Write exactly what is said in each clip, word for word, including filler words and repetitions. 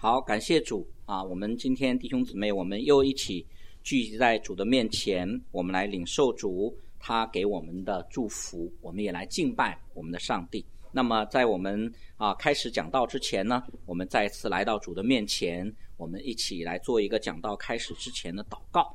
好，感谢主啊！我们今天弟兄姊妹，我们又一起聚集在主的面前，我们来领受主他给我们的祝福，我们也来敬拜我们的上帝。那么在我们啊开始讲道之前呢，我们再次来到主的面前，我们一起来做一个讲道开始之前的祷告。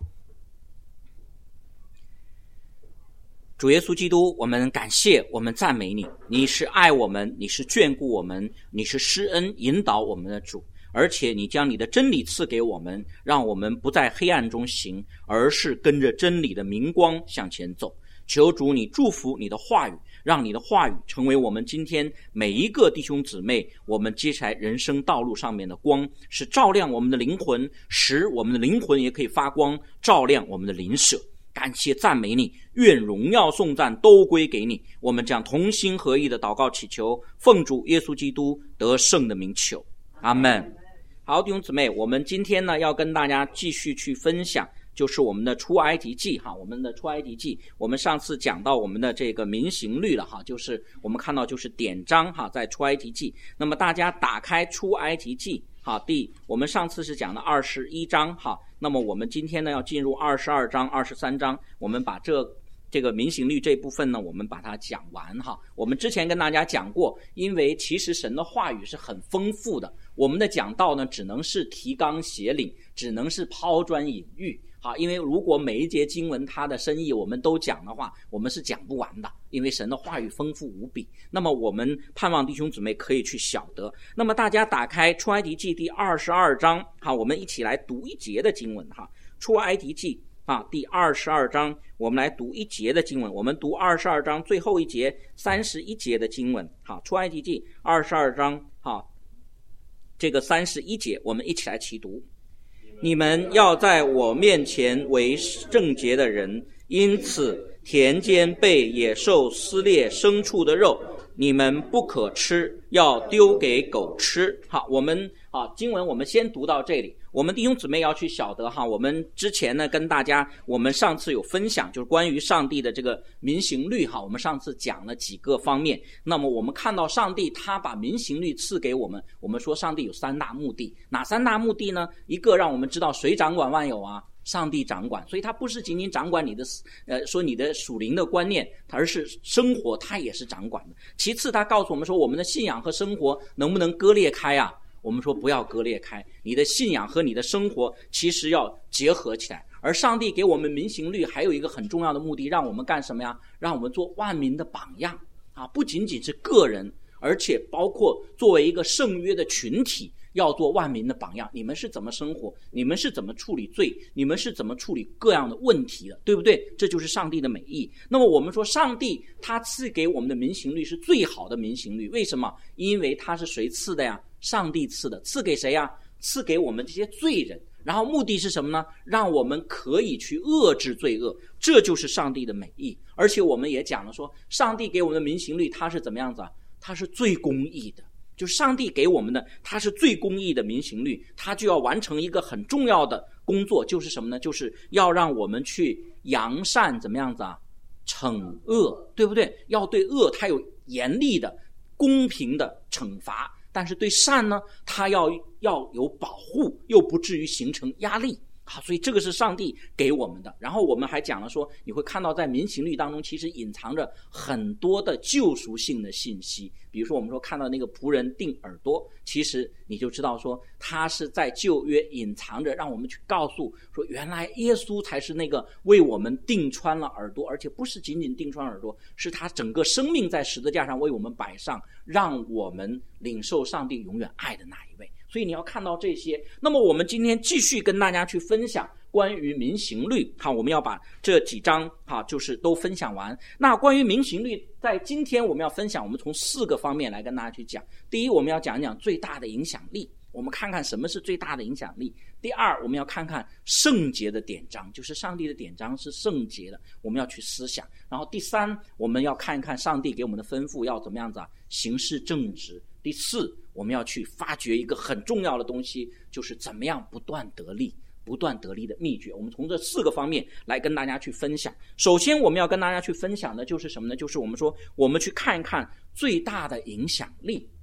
主耶稣基督，我们感谢，我们赞美你，你是爱我们，你是眷顾我们，你是施恩引导我们的主，而且你将你的真理赐给我们，让我们不在黑暗中行，而是跟着真理的明光向前走。求主你祝福你的话语，让你的话语成为我们今天每一个弟兄姊妹我们接下来人生道路上面的光，是照亮我们的灵魂，使我们的灵魂也可以发光，照亮我们的邻舍。感谢赞美你，愿荣耀颂赞都归给你。我们将同心合意的祷告祈求，奉主耶稣基督得胜的名求，阿们。好，弟兄姊妹，我们今天呢要跟大家继续去分享，就是我们的出埃及记哈，我们的出埃及记，我们上次讲到我们的这个民行律了哈，就是我们看到就是典章哈，在出埃及记。那么大家打开出埃及记好，第我们上次是讲的二十一章哈，那么我们今天呢要进入二十二章、二十三章，我们把这这个民行律这部分呢，我们把它讲完哈。我们之前跟大家讲过，因为其实神的话语是很丰富的，我们的讲道呢只能是提纲挈领，只能是抛砖引玉。好，因为如果每一节经文它的深意我们都讲的话，我们是讲不完的，因为神的话语丰富无比。那么我们盼望弟兄姊妹可以去晓得。那么大家打开出埃及记第二十二章，好，我们一起来读一节的经文哈。出埃及记啊，第二十二章，我们来读一节的经文。我们读二十二章最后一节三十一节的经文。好，出埃及记二十二章，好，这个三十一节，我们一起来齐读。你们要在我面前为圣洁的人，因此田间被野兽撕裂牲畜的肉，你们不可吃，要丢给狗吃。好，我们啊，经文我们先读到这里。我们弟兄姊妹要去晓得哈，我们之前呢跟大家，我们上次有分享，就是关于上帝的这个民行律哈，我们上次讲了几个方面。那么我们看到上帝他把民行律赐给我们，我们说上帝有三大目的。哪三大目的呢？一个让我们知道谁掌管万有啊？上帝掌管，所以他不是仅仅掌管你的呃说你的属灵的观念，而是生活他也是掌管的。其次他告诉我们说，我们的信仰和生活能不能割裂开啊？我们说不要割裂开，你的信仰和你的生活其实要结合起来。而上帝给我们民行律还有一个很重要的目的，让我们干什么呀？让我们做万民的榜样啊！不仅仅是个人，而且包括作为一个圣约的群体，要做万民的榜样。你们是怎么生活？你们是怎么处理罪？你们是怎么处理各样的问题的？对不对？这就是上帝的美意。那么我们说上帝他赐给我们的民行律是最好的民行律，为什么？因为他是谁赐的呀？上帝赐的。赐给谁呀？赐给我们这些罪人。然后目的是什么呢？让我们可以去遏制罪恶，这就是上帝的美意。而且我们也讲了说，上帝给我们的民行律它是怎么样子啊？它是最公义的。就是上帝给我们的，它是最公义的民行律，它就要完成一个很重要的工作，就是什么呢？就是要让我们去扬善怎么样子啊？惩恶，对不对？要对恶它有严厉的公平的惩罚，但是对善呢，它要要有保护，又不至于形成压力。好，所以这个是上帝给我们的。然后我们还讲了说，你会看到在民行律当中其实隐藏着很多的救赎性的信息。比如说我们说看到那个仆人钉耳朵，其实你就知道说他是在旧约隐藏着，让我们去告诉说，原来耶稣才是那个为我们钉穿了耳朵，而且不是仅仅钉穿耳朵，是他整个生命在十字架上为我们摆上，让我们领受上帝永远爱的那一位。所以你要看到这些。那么我们今天继续跟大家去分享关于民行律，好，我们要把这几章好就是都分享完。那关于民行律，在今天我们要分享，我们从四个方面来跟大家去讲。第一，我们要讲一讲最大的影响力，我们看看什么是最大的影响力。第二，我们要看看圣洁的典章，就是上帝的典章是圣洁的，我们要去思想。然后第三，我们要看一看上帝给我们的吩咐要怎么样子啊，行事正直。第四，我们要去发掘一个很重要的东西，就是怎么样不断得力，不断得力的秘诀。我们从这四个方面来跟大家去分享。首先我们要跟大家去分享的就是什么呢？就是我们说我们去看一看最大的影响力。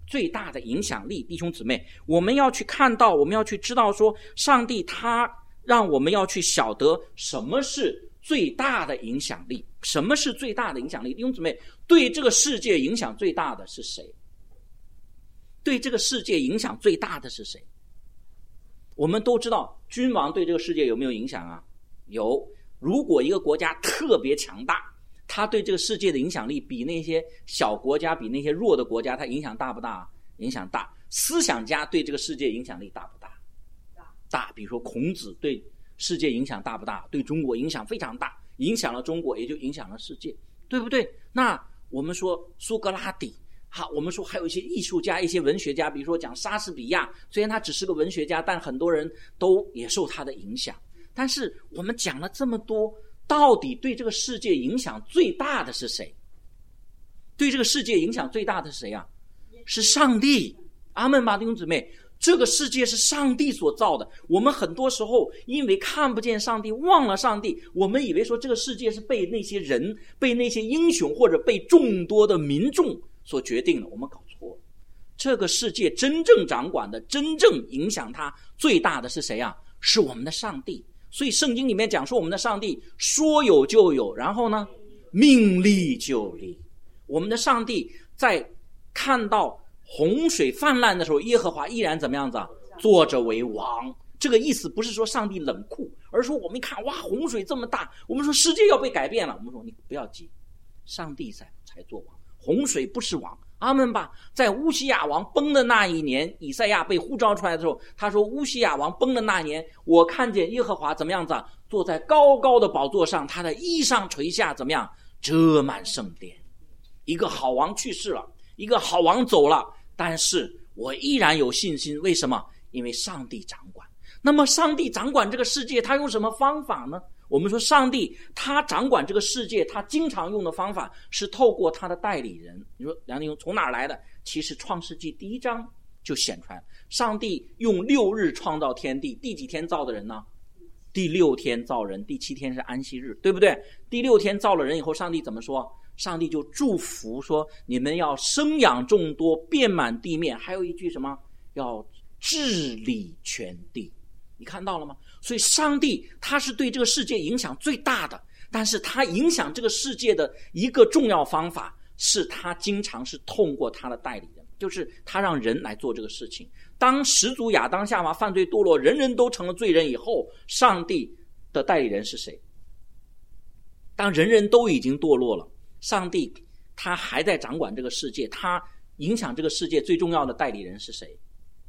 最大的影响力。弟兄姊妹，我们要去看到，我们要去知道说，上帝他让我们要去晓得什么是最大的影响力。什么是最大的影响力？弟兄姊妹，对这个世界影响最大的是谁？对这个世界影响最大的是谁？我们都知道君王对这个世界有没有影响啊？有。如果一个国家特别强大，他对这个世界的影响力比那些小国家，比那些弱的国家，他影响大不大？影响大。思想家对这个世界影响力大不大？大。比如说孔子对世界影响大不大？对中国影响非常大，影响了中国也就影响了世界，对不对？那我们说苏格拉底，好，我们说还有一些艺术家，一些文学家，比如说讲莎士比亚，虽然他只是个文学家，但很多人都也受他的影响。但是我们讲了这么多，到底对这个世界影响最大的是谁？对这个世界影响最大的是谁啊？是上帝。阿们吧，弟兄姊妹，这个世界是上帝所造的。我们很多时候因为看不见上帝，忘了上帝，我们以为说这个世界是被那些人，被那些英雄，或者被众多的民众所决定的。我们搞错了。这个世界真正掌管的，真正影响它最大的是谁啊？是我们的上帝。所以圣经里面讲说，我们的上帝说有就有，然后呢，命立就立。我们的上帝在看到洪水泛滥的时候，耶和华依然怎么样子啊？坐着为王。这个意思不是说上帝冷酷，而是说我们一看，哇，洪水这么大，我们说世界要被改变了，我们说你不要急，上帝才才做王，洪水不是王。阿们吧。在乌西亚王崩的那一年，以赛亚被呼召出来的时候，他说乌西亚王崩的那年，我看见耶和华怎么样子啊？坐在高高的宝座上，他的衣裳垂下，怎么样？遮满圣殿。一个好王去世了，一个好王走了，但是我依然有信心。为什么？因为上帝掌管。那么上帝掌管这个世界，他用什么方法呢？我们说上帝他掌管这个世界，他经常用的方法是透过他的代理人。你说梁弟兄从哪儿来的？其实创世纪第一章就显出来，上帝用六日创造天地，第几天造的人呢？第六天造人，第七天是安息日，对不对？第六天造了人以后，上帝怎么说？上帝就祝福说，你们要生养众多，遍满地面，还有一句什么？要治理全地。你看到了吗？所以上帝他是对这个世界影响最大的，但是他影响这个世界的一个重要方法是他经常是通过他的代理人，就是他让人来做这个事情。当始祖亚当夏娃犯罪堕落，人人都成了罪人以后，上帝的代理人是谁？当人人都已经堕落了，上帝他还在掌管这个世界，他影响这个世界最重要的代理人是谁？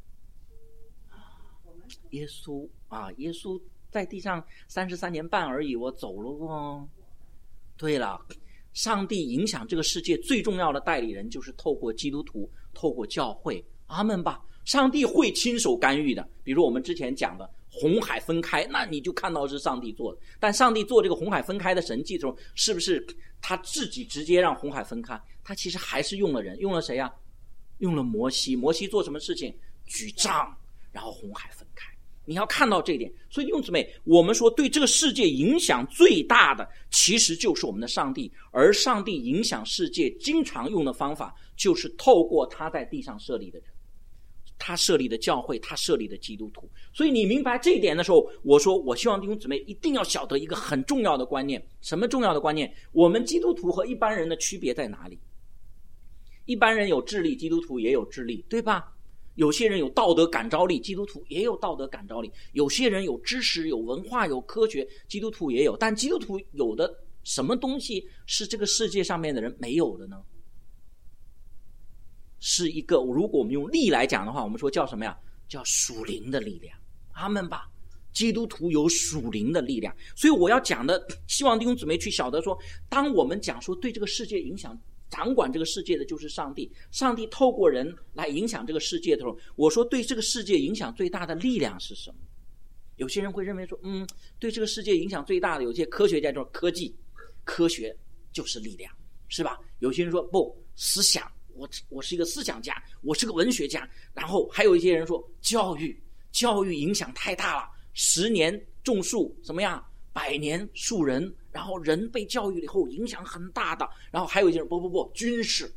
耶稣啊，耶稣在地上三十三年半而已，我走了哦。对了，上帝影响这个世界最重要的代理人就是透过基督徒，透过教会。阿们吧。上帝会亲手干预的，比如我们之前讲的红海分开，那你就看到是上帝做的。但上帝做这个红海分开的神迹的时候，是不是他自己直接让红海分开？他其实还是用了人，用了谁啊？用了摩西。摩西做什么事情？举杖，然后红海分开。你要看到这一点。所以弟兄姊妹，我们说对这个世界影响最大的其实就是我们的上帝，而上帝影响世界经常用的方法就是透过他在地上设立的人，他设立的教会，他设立的基督徒。所以你明白这一点的时候，我说我希望弟兄姊妹一定要晓得一个很重要的观念。什么重要的观念？我们基督徒和一般人的区别在哪里？一般人有智力，基督徒也有智力，对吧？有些人有道德感召力，基督徒也有道德感召力。有些人有知识，有文化，有科学，基督徒也有。但基督徒有的什么东西是这个世界上面的人没有的呢？是一个，如果我们用力来讲的话，我们说叫什么呀？叫属灵的力量。阿们吧。基督徒有属灵的力量。所以我要讲的，希望弟兄姊妹去晓得说，当我们讲说对这个世界影响，掌管这个世界的就是上帝，上帝透过人来影响这个世界的时候，我说对这个世界影响最大的力量是什么？有些人会认为说，嗯，对这个世界影响最大的，有些科学家说科技，科学就是力量，是吧？有些人说不，思想，我我是一个思想家，我是个文学家。然后还有一些人说教育，教育影响太大了，十年种树怎么样？百年树人，然后人被教育了以后影响很大的。然后还有一些人不不不，军事，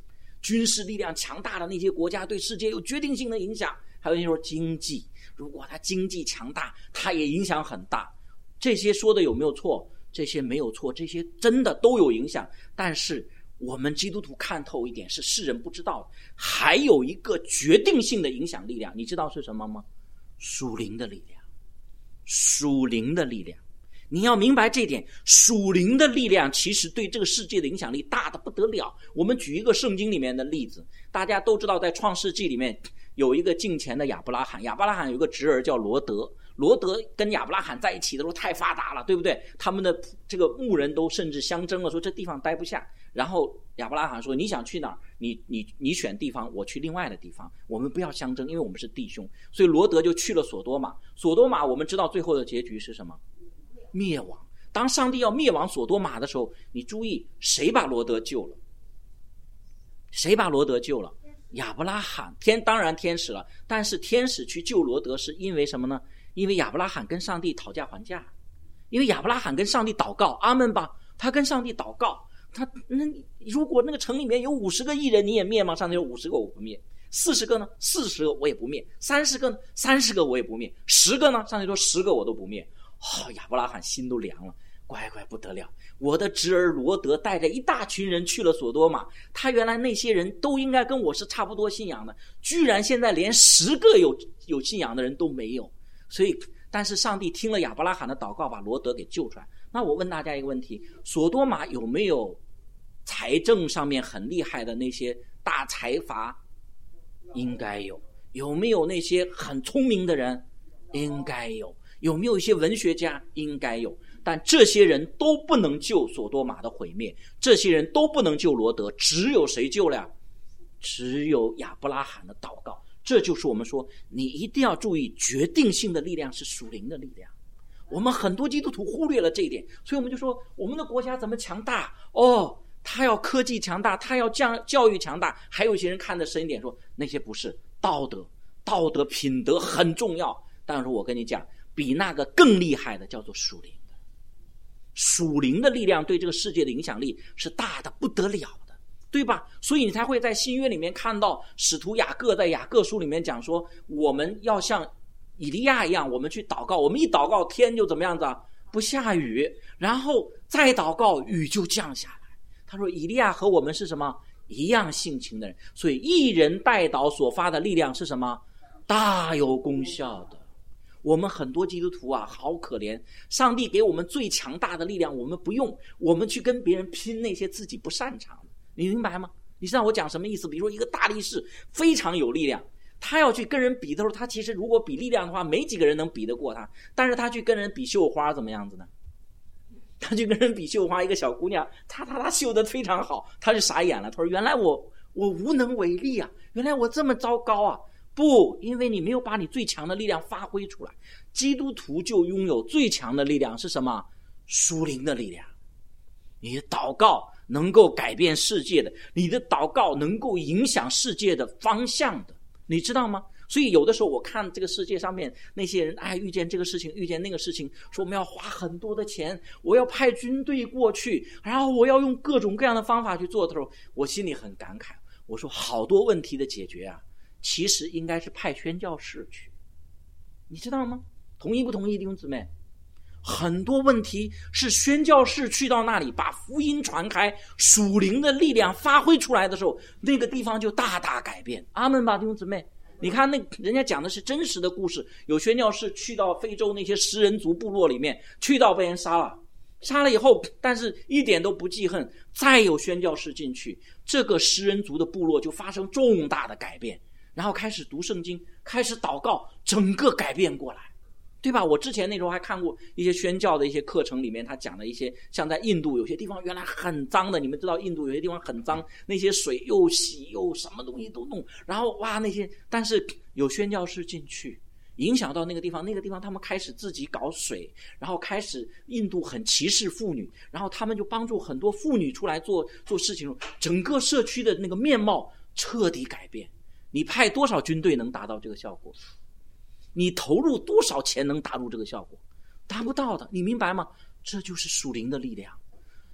军事力量强大的那些国家对世界有决定性的影响。还有人说经济，如果它经济强大，它也影响很大。这些说的有没有错？这些没有错，这些真的都有影响。但是我们基督徒看透一点，是世人不知道，还有一个决定性的影响力量，你知道是什么吗？属灵的力量。属灵的力量，你要明白这点，属灵的力量其实对这个世界的影响力大得不得了。我们举一个圣经里面的例子，大家都知道在创世纪里面有一个敬虔的亚伯拉罕，亚伯拉罕有一个侄儿叫罗德，罗德跟亚伯拉罕在一起的时候太发达了，对不对？他们的这个牧人都甚至相争了，说这地方待不下。然后亚伯拉罕说，你想去哪儿？你你你选地方，我去另外的地方，我们不要相争，因为我们是弟兄。所以罗德就去了索多玛。索多玛我们知道最后的结局是什么？灭亡。当上帝要灭亡索多玛的时候，你注意谁把罗德救了？谁把罗德救了？亚伯拉罕。天当然天使了，但是天使去救罗德是因为什么呢？因为亚伯拉罕跟上帝讨价还价，因为亚伯拉罕跟上帝祷告，阿们吧，他跟上帝祷告，他那如果那个城里面有五十个义人，你也灭吗？上帝说五十个我不灭，四十个呢？四十个我也不灭，三十个呢？三十个我也不灭，十个呢？上帝说十个我都不灭。哦，亚伯拉罕心都凉了，乖乖不得了，我的侄儿罗德带着一大群人去了索多玛，他原来那些人都应该跟我是差不多信仰的，居然现在连十个有有信仰的人都没有。所以但是上帝听了亚伯拉罕的祷告，把罗德给救出来。那我问大家一个问题，索多玛有没有财政上面很厉害的那些大财阀？应该有。有没有那些很聪明的人？应该有。有没有一些文学家？应该有。但这些人都不能救索多玛的毁灭，这些人都不能救罗德，只有谁救了？只有亚伯拉罕的祷告。这就是我们说你一定要注意，决定性的力量是属灵的力量。我们很多基督徒忽略了这一点，所以我们就说我们的国家怎么强大？哦，他要科技强大，他要教教育强大。还有一些人看得深一点，说那些不是道德，道德品德很重要。但是我跟你讲，比那个更厉害的叫做属灵的。属灵的力量对这个世界的影响力是大的不得了的，对吧？所以你才会在新约里面看到使徒雅各在雅各书里面讲说，我们要像以利亚一样，我们去祷告，我们一祷告天就怎么样子啊？不下雨，然后再祷告雨就降下来。他说以利亚和我们是什么？一样性情的人。所以一人代祷所发的力量是什么？大有功效的。我们很多基督徒啊，好可怜，上帝给我们最强大的力量我们不用，我们去跟别人拼那些自己不擅长的。你明白吗？你知道我讲什么意思？比如说一个大力士非常有力量，他要去跟人比的时候，他其实如果比力量的话，没几个人能比得过他。但是他去跟人比绣花怎么样子呢？他去跟人比绣花，一个小姑娘，她她她绣得非常好，他就傻眼了。他说：“原来我我无能为力啊！原来我这么糟糕啊！”不，因为你没有把你最强的力量发挥出来。基督徒就拥有最强的力量是什么？属灵的力量。你的祷告能够改变世界的，你的祷告能够影响世界的方向的，你知道吗？所以有的时候我看这个世界上面那些人，哎，遇见这个事情遇见那个事情，说我们要花很多的钱，我要派军队过去，然后我要用各种各样的方法去做的时候，我心里很感慨。我说好多问题的解决啊，其实应该是派宣教士去，你知道吗？同意不同意，弟兄姊妹？很多问题是宣教士去到那里把福音传开，属灵的力量发挥出来的时候，那个地方就大大改变。阿们吧，弟兄姊妹。你看那人家讲的是真实的故事，有宣教士去到非洲那些食人族部落里面，去到被人杀了，杀了以后但是一点都不记恨，再有宣教士进去，这个食人族的部落就发生重大的改变，然后开始读圣经，开始祷告，整个改变过来，对吧？我之前那时候还看过一些宣教的一些课程，里面他讲了一些，像在印度有些地方原来很脏的，你们知道印度有些地方很脏，那些水又洗又什么东西都弄，然后哇那些，但是有宣教士进去，影响到那个地方，那个地方他们开始自己搞水，然后开始印度很歧视妇女，然后他们就帮助很多妇女出来做做事情，整个社区的那个面貌彻底改变。你派多少军队能达到这个效果？你投入多少钱能达到这个效果？达不到的，你明白吗？这就是属灵的力量。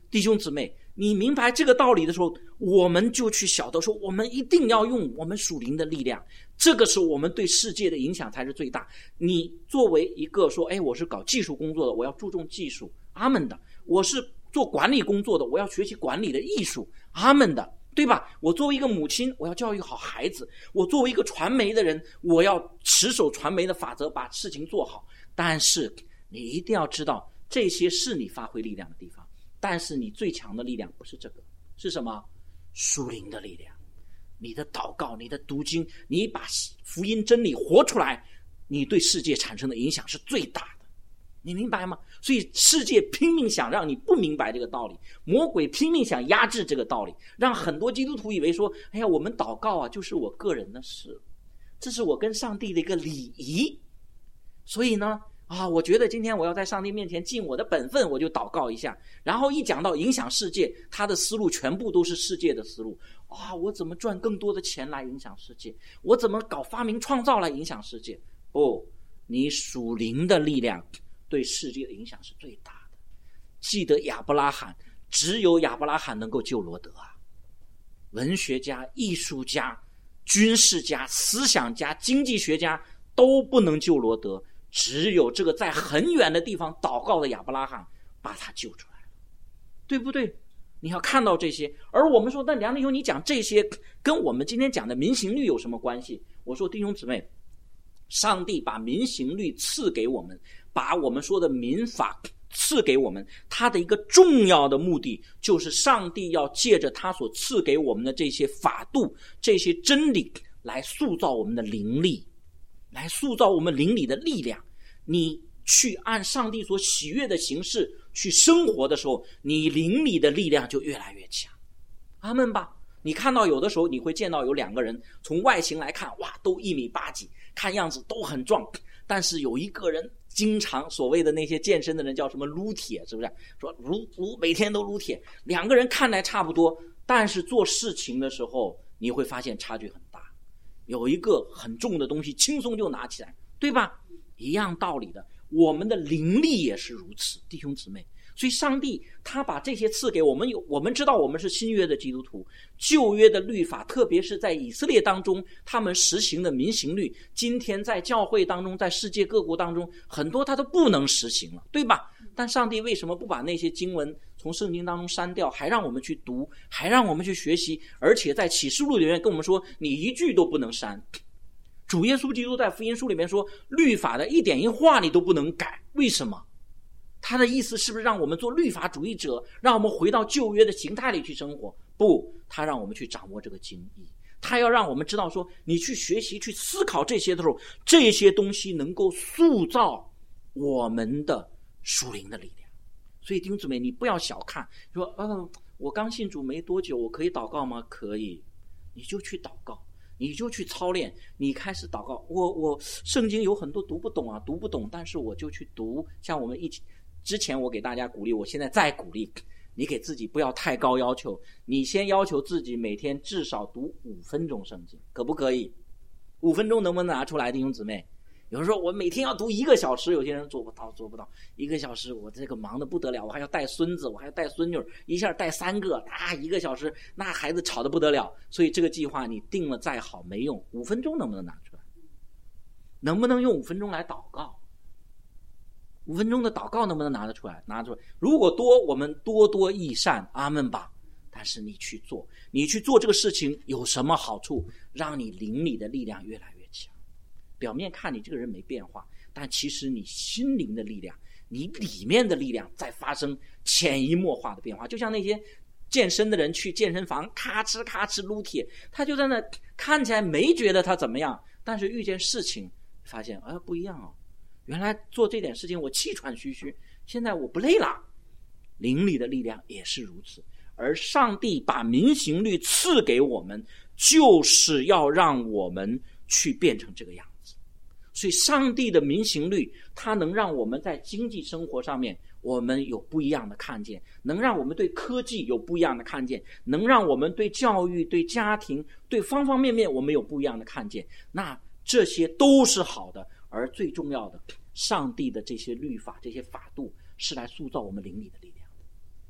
弟兄姊妹，你明白这个道理的时候，我们就去晓得说，我们一定要用我们属灵的力量，这个是我们对世界的影响才是最大。你作为一个说，哎，我是搞技术工作的，我要注重技术，阿们的。我是做管理工作的，我要学习管理的艺术，阿们的，对吧？我作为一个母亲，我要教育好孩子，我作为一个传媒的人，我要持守传媒的法则，把事情做好。但是你一定要知道，这些是你发挥力量的地方，但是你最强的力量不是这个，是什么？属灵的力量。你的祷告，你的读经，你把福音真理活出来，你对世界产生的影响是最大的，你明白吗？所以世界拼命想让你不明白这个道理，魔鬼拼命想压制这个道理，让很多基督徒以为说，哎呀，我们祷告啊就是我个人的事，这是我跟上帝的一个礼仪，所以呢啊，我觉得今天我要在上帝面前尽我的本分，我就祷告一下。然后一讲到影响世界，他的思路全部都是世界的思路啊！我怎么赚更多的钱来影响世界？我怎么搞发明创造来影响世界？不，你属灵的力量对世界的影响是最大的。记得亚伯拉罕，只有亚伯拉罕能够救罗德啊！文学家、艺术家、军事家、思想家、经济学家都不能救罗德。只有这个在很远的地方祷告的亚伯拉罕把他救出来了，对不对？你要看到这些。而我们说，那梁弟兄你讲这些跟我们今天讲的民行律有什么关系？我说弟兄姊妹，上帝把民行律赐给我们，把我们说的民法赐给我们，他的一个重要的目的就是上帝要借着他所赐给我们的这些法度，这些真理来塑造我们的灵力，来塑造我们灵里的力量。你去按上帝所喜悦的形式去生活的时候，你灵里的力量就越来越强。阿们吧。你看到有的时候你会见到有两个人，从外形来看，哇，都一米八几，看样子都很壮，但是有一个人经常所谓的那些健身的人叫什么撸铁，是不是？说撸撸每天都撸铁，两个人看来差不多，但是做事情的时候你会发现差距很大。有一个很重的东西轻松就拿起来，对吧？一样道理的，我们的灵力也是如此，弟兄姊妹。所以上帝他把这些赐给我们，有我们知道我们是新约的基督徒，旧约的律法，特别是在以色列当中他们实行的民行律，今天在教会当中，在世界各国当中，很多他都不能实行了，对吧？但上帝为什么不把那些经文从圣经当中删掉，还让我们去读，还让我们去学习，而且在启示录里面跟我们说，你一句都不能删。主耶稣基督在福音书里面说，律法的一点一画你都不能改，为什么？他的意思是不是让我们做律法主义者，让我们回到旧约的形态里去生活？不，他让我们去掌握这个经义，他要让我们知道说，你去学习去思考这些的时候，这些东西能够塑造我们的属灵的力量。所以弟兄姊妹，你不要小看说，嗯，我刚信主没多久，我可以祷告吗？可以，你就去祷告，你就去操练，你开始祷告。我我圣经有很多读不懂啊，读不懂，但是我就去读。像我们一起之前我给大家鼓励，我现在再鼓励你，给自己不要太高要求，你先要求自己每天至少读五分钟圣经，可不可以？五分钟能不能拿出来，弟兄姊妹？有人说我每天要读一个小时，有些人做不到，做不到一个小时，我这个忙得不得了，我还要带孙子，我还要带孙女，一下带三个，啊，一个小时，那孩子吵得不得了。所以这个计划你定了再好没用，五分钟能不能拿出来？能不能用五分钟来祷告？五分钟的祷告能不能拿得出来？拿出来。如果多，我们多多益善，阿们吧。但是你去做，你去做这个事情有什么好处？让你灵里的力量越来越强。表面看你这个人没变化，但其实你心灵的力量，你里面的力量在发生潜移默化的变化。就像那些健身的人去健身房咔哧咔哧撸铁，他就在那看起来没觉得他怎么样，但是遇见事情发现啊不一样哦，原来做这点事情我气喘吁吁，现在我不累了。灵里的力量也是如此，而上帝把民行律赐给我们，就是要让我们去变成这个样子。所以上帝的民行律，它能让我们在经济生活上面我们有不一样的看见，能让我们对科技有不一样的看见，能让我们对教育、对家庭、对方方面面我们有不一样的看见。那这些都是好的，而最重要的，上帝的这些律法、这些法度是来塑造我们灵里的力量的。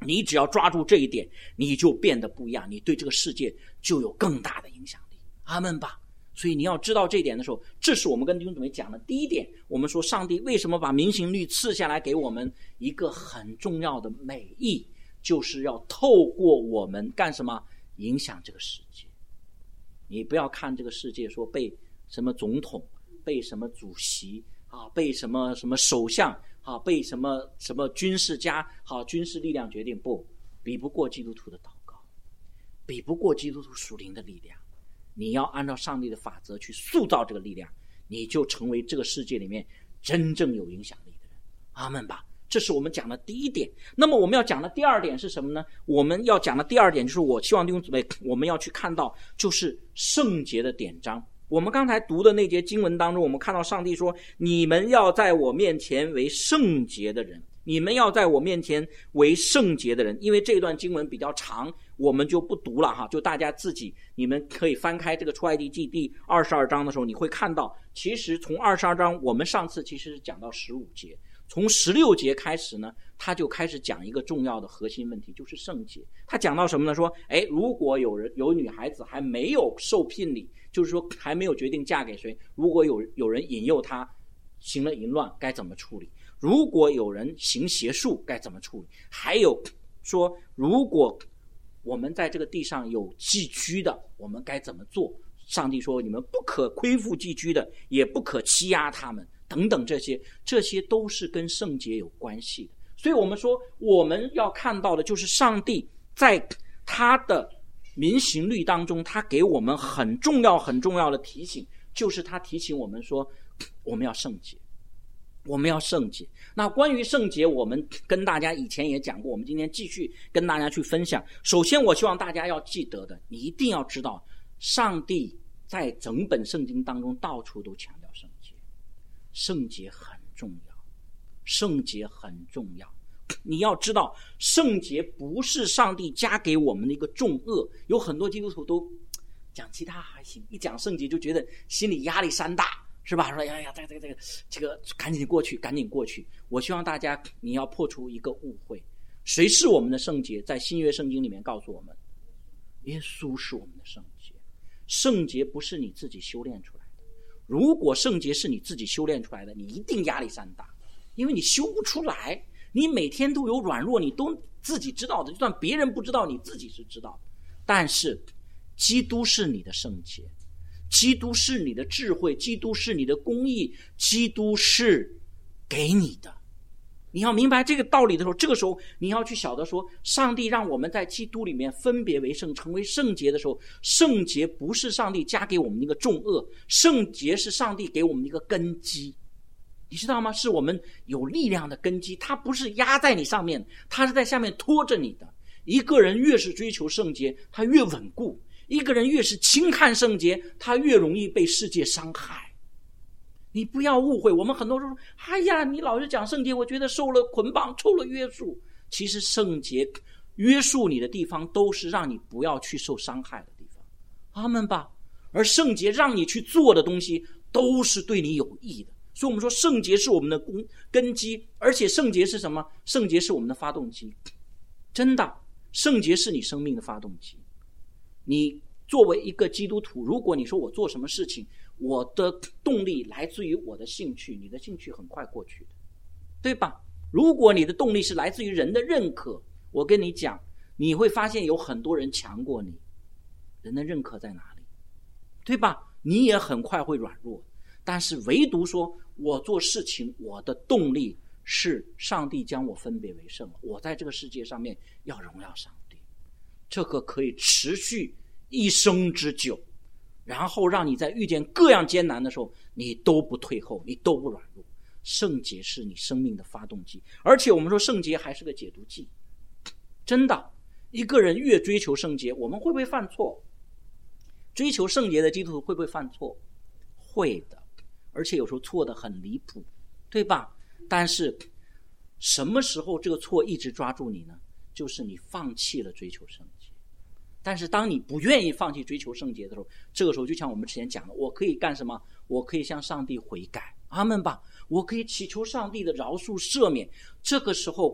你只要抓住这一点，你就变得不一样，你对这个世界就有更大的影响力。阿们吧。所以你要知道这一点的时候，这是我们跟弟兄姊妹讲的第一点。我们说上帝为什么把民行律赐下来给我们一个很重要的美意，就是要透过我们干什么？影响这个世界。你不要看这个世界说被什么总统，被什么主席啊，被什么什么首相啊，被什么什么军事家好、军事力量决定，不比不过基督徒的祷告，比不过基督徒属灵的力量。你要按照上帝的法则去塑造这个力量，你就成为这个世界里面真正有影响力的人。阿们吧。这是我们讲的第一点。那么我们要讲的第二点是什么呢？我们要讲的第二点就是我希望弟兄姊妹我们要去看到就是圣洁的典章。我们刚才读的那节经文当中，我们看到上帝说，你们要在我面前为圣洁的人，你们要在我面前为圣洁的人。因为这段经文比较长，我们就不读了哈，就大家自己你们可以翻开这个出埃及记第二十二章的时候，你会看到其实从二十二章我们上次其实是讲到十五节，从十六节开始呢，他就开始讲一个重要的核心问题，就是圣洁。他讲到什么呢？说诶如果有人有女孩子还没有受聘礼，就是说还没有决定嫁给谁，如果有有人引诱她行了淫乱，该怎么处理？如果有人行邪术，该怎么处理？还有说如果我们在这个地上有寄居的，我们该怎么做？上帝说你们不可亏负寄居的，也不可欺压他们等等，这些这些都是跟圣洁有关系的。所以我们说我们要看到的就是上帝在他的民行律当中，他给我们很重要很重要的提醒，就是他提醒我们说我们要圣洁，我们要圣洁。那关于圣洁我们跟大家以前也讲过，我们今天继续跟大家去分享。首先我希望大家要记得的，你一定要知道上帝在整本圣经当中到处都强调圣洁，圣洁很重要，圣洁很重要。你要知道圣洁不是上帝加给我们的一个重恶，有很多基督徒都讲其他还行，一讲圣洁就觉得心里压力山大，是吧？说哎呀，这个这个这个这个赶紧过去，赶紧过去。我希望大家你要破除一个误会，谁是我们的圣洁？在新约圣经里面告诉我们，耶稣是我们的圣洁。圣洁不是你自己修炼出来的，如果圣洁是你自己修炼出来的，你一定压力山大，因为你修不出来。你每天都有软弱，你都自己知道的，就算别人不知道，你自己是知道的。但是基督是你的圣洁，基督是你的智慧，基督是你的公义，基督是给你的。你要明白这个道理的时候，这个时候你要去晓得说，上帝让我们在基督里面分别为圣，成为圣洁的时候，圣洁不是上帝加给我们的一个重恶，圣洁是上帝给我们的一个根基。你知道吗？是我们有力量的根基，它不是压在你上面，它是在下面拖着你的。一个人越是追求圣洁，他越稳固；一个人越是轻看圣洁，他越容易被世界伤害。你不要误会，我们很多人说哎呀，你老是讲圣洁，我觉得受了捆绑，受了约束。其实圣洁约束你的地方都是让你不要去受伤害的地方，阿们吧。而圣洁让你去做的东西都是对你有益的。所以我们说圣洁是我们的根基，而且圣洁是什么？圣洁是我们的发动机。真的，圣洁是你生命的发动机。你作为一个基督徒，如果你说我做什么事情，我的动力来自于我的兴趣，你的兴趣很快过去的，对吧？如果你的动力是来自于人的认可，我跟你讲，你会发现有很多人强过你。人的认可在哪里？对吧？你也很快会软弱。但是唯独说我做事情，我的动力是上帝将我分别为圣，我在这个世界上面要荣耀上帝，这个可以持续一生之久，然后让你在遇见各样艰难的时候，你都不退后，你都不软弱。圣洁是你生命的发动机，而且我们说圣洁还是个解毒剂。真的，一个人越追求圣洁，我们会不会犯错？追求圣洁的基督徒会不会犯错？会的，而且有时候错得很离谱，对吧？但是什么时候这个错一直抓住你呢？就是你放弃了追求圣洁。但是当你不愿意放弃追求圣洁的时候，这个时候就像我们之前讲的，我可以干什么？我可以向上帝悔改，阿们吧。我可以祈求上帝的饶恕赦免。这个时候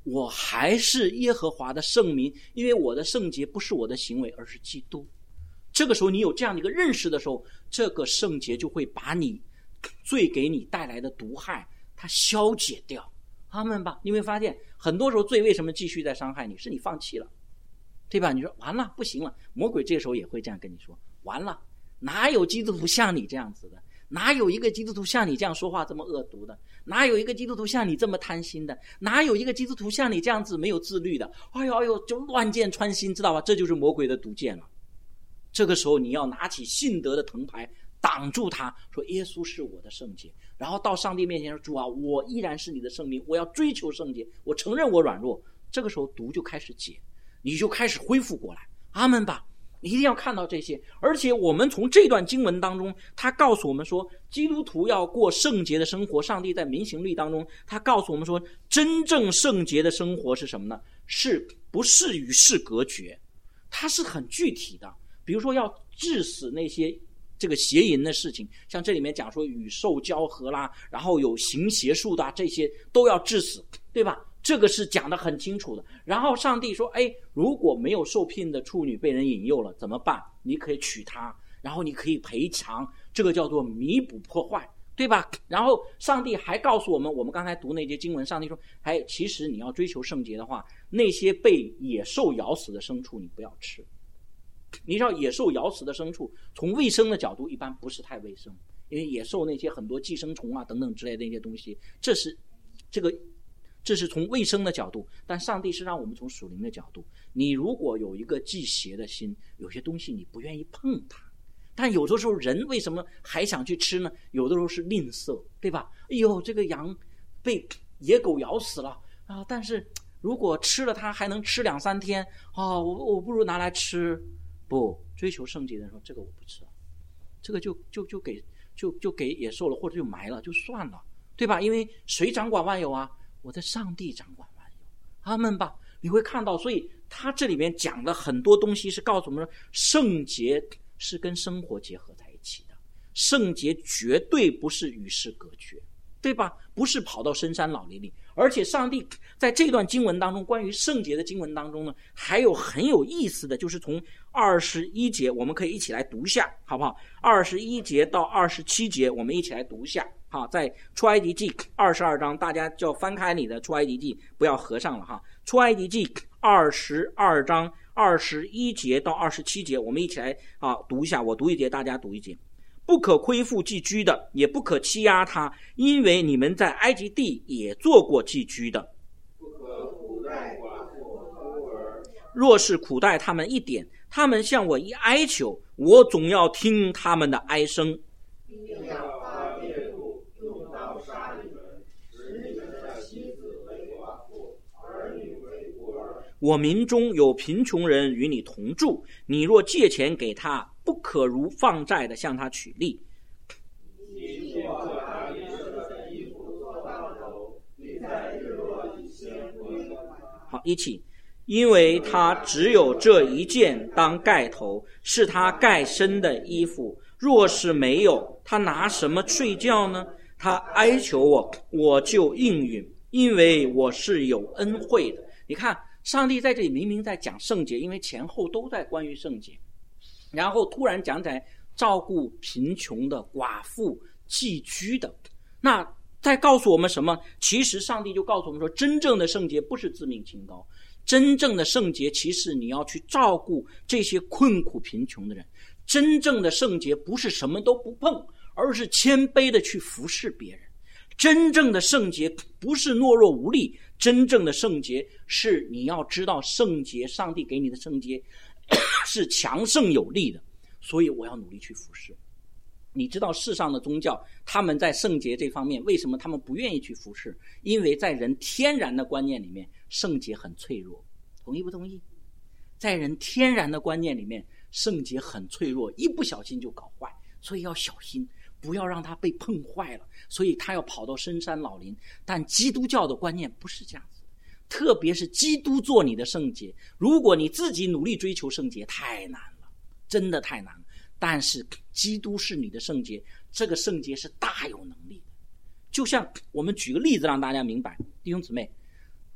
我还是耶和华的圣民，因为我的圣洁不是我的行为，而是基督。这个时候你有这样的一个认识的时候，这个圣洁就会把你罪给你带来的毒害它消解掉。阿们吧。你会发现很多时候罪为什么继续在伤害你，是你放弃了，对吧？你说完了不行了，魔鬼这个时候也会这样跟你说，完了，哪有基督徒像你这样子的，哪有一个基督徒像你这样说话这么恶毒的，哪有一个基督徒像你这么贪心的，哪有一个基督徒像你这样子没有自律的，哎呦哎呦，就乱箭穿心，知道吧？这就是魔鬼的毒箭了。这个时候你要拿起信德的藤牌挡住他，说耶稣是我的圣洁，然后到上帝面前说，主啊，我依然是你的圣民，我要追求圣洁，我承认我软弱。这个时候毒就开始解，你就开始恢复过来。阿们吧。你一定要看到这些。而且我们从这段经文当中，他告诉我们说，基督徒要过圣洁的生活。上帝在民行律当中，他告诉我们说，真正圣洁的生活是什么呢？是不是与世隔绝？它是很具体的。比如说要治死那些这个邪淫的事情，像这里面讲说与兽交合啦，然后有行邪术的，这些都要治死，对吧？这个是讲得很清楚的。然后上帝说，哎，如果没有受聘的处女被人引诱了怎么办？你可以娶她，然后你可以赔偿，这个叫做弥补破坏，对吧？然后上帝还告诉我们，我们刚才读那节经文，上帝说，哎，其实你要追求圣洁的话，那些被野兽咬死的牲畜你不要吃。你知道野兽咬死的牲畜从卫生的角度一般不是太卫生，因为野兽那些很多寄生虫啊等等之类的那些东西，这是这个这是从卫生的角度。但上帝是让我们从属灵的角度，你如果有一个忌邪的心，有些东西你不愿意碰它。但有的时候人为什么还想去吃呢？有的时候是吝啬，对吧？哎呦，这个羊被野狗咬死了啊！但是如果吃了它还能吃两三天啊，我我不如拿来吃。不，追求圣洁的人说，这个我不吃了，这个就就就给就就给野兽了，或者就埋了，就算了，对吧？因为谁掌管万有啊？我的上帝掌管万有。阿们吧。你会看到，所以他这里面讲了很多东西，是告诉我们说，圣洁是跟生活结合在一起的，圣洁绝对不是与世隔绝，对吧？不是跑到深山老林里。而且上帝在这段经文当中，关于圣洁的经文当中呢，还有很有意思的，就是从二十一节，我们可以一起来读一下，好不好？二十一节到二十七节，我们一起来读一下。好，在出埃及记二十二章，大家就要翻开你的出埃及记，不要合上了哈。出埃及记二十二章二十一节到二十七节，我们一起来啊读一下，我读一节，大家读一节。不可亏负寄居的，也不可欺压他，因为你们在埃及地也做过寄居的。 不可苦待寡妇孤儿， 若是苦待他们一点，他们向我一哀求，我总要听他们的哀声。 并要发烈怒，用刀杀你们，使你们的妻子为寡妇，儿女为孤儿。 我民中有贫穷人与你同住，你若借钱给他，不可如放债的向他取利。 你做他颜色的衣服做到头，并在日落以前归还。 好，一起。因为他只有这一件当盖头，是他盖身的衣服。若是没有，他拿什么睡觉呢？他哀求我，我就应允，因为我是有恩惠的。你看，上帝在这里明明在讲圣洁，因为前后都在关于圣洁，然后突然讲起来照顾贫穷的、寡妇、寄居的，那在告诉我们什么？其实上帝就告诉我们说，真正的圣洁不是自命清高，真正的圣洁其实你要去照顾这些困苦贫穷的人。真正的圣洁不是什么都不碰，而是谦卑的去服侍别人。真正的圣洁不是懦弱无力，真正的圣洁是你要知道圣洁，上帝给你的圣洁是强盛有力的，所以我要努力去服侍。你知道世上的宗教他们在圣洁这方面为什么他们不愿意去服侍？因为在人天然的观念里面，圣洁很脆弱。同意不同意？在人天然的观念里面，圣洁很脆弱，一不小心就搞坏，所以要小心，不要让它被碰坏了。所以他要跑到深山老林。但基督教的观念不是这样子，特别是基督做你的圣洁。如果你自己努力追求圣洁，太难了，真的太难了。但是基督是你的圣洁，这个圣洁是大有能力的。就像我们举个例子让大家明白，弟兄姊妹，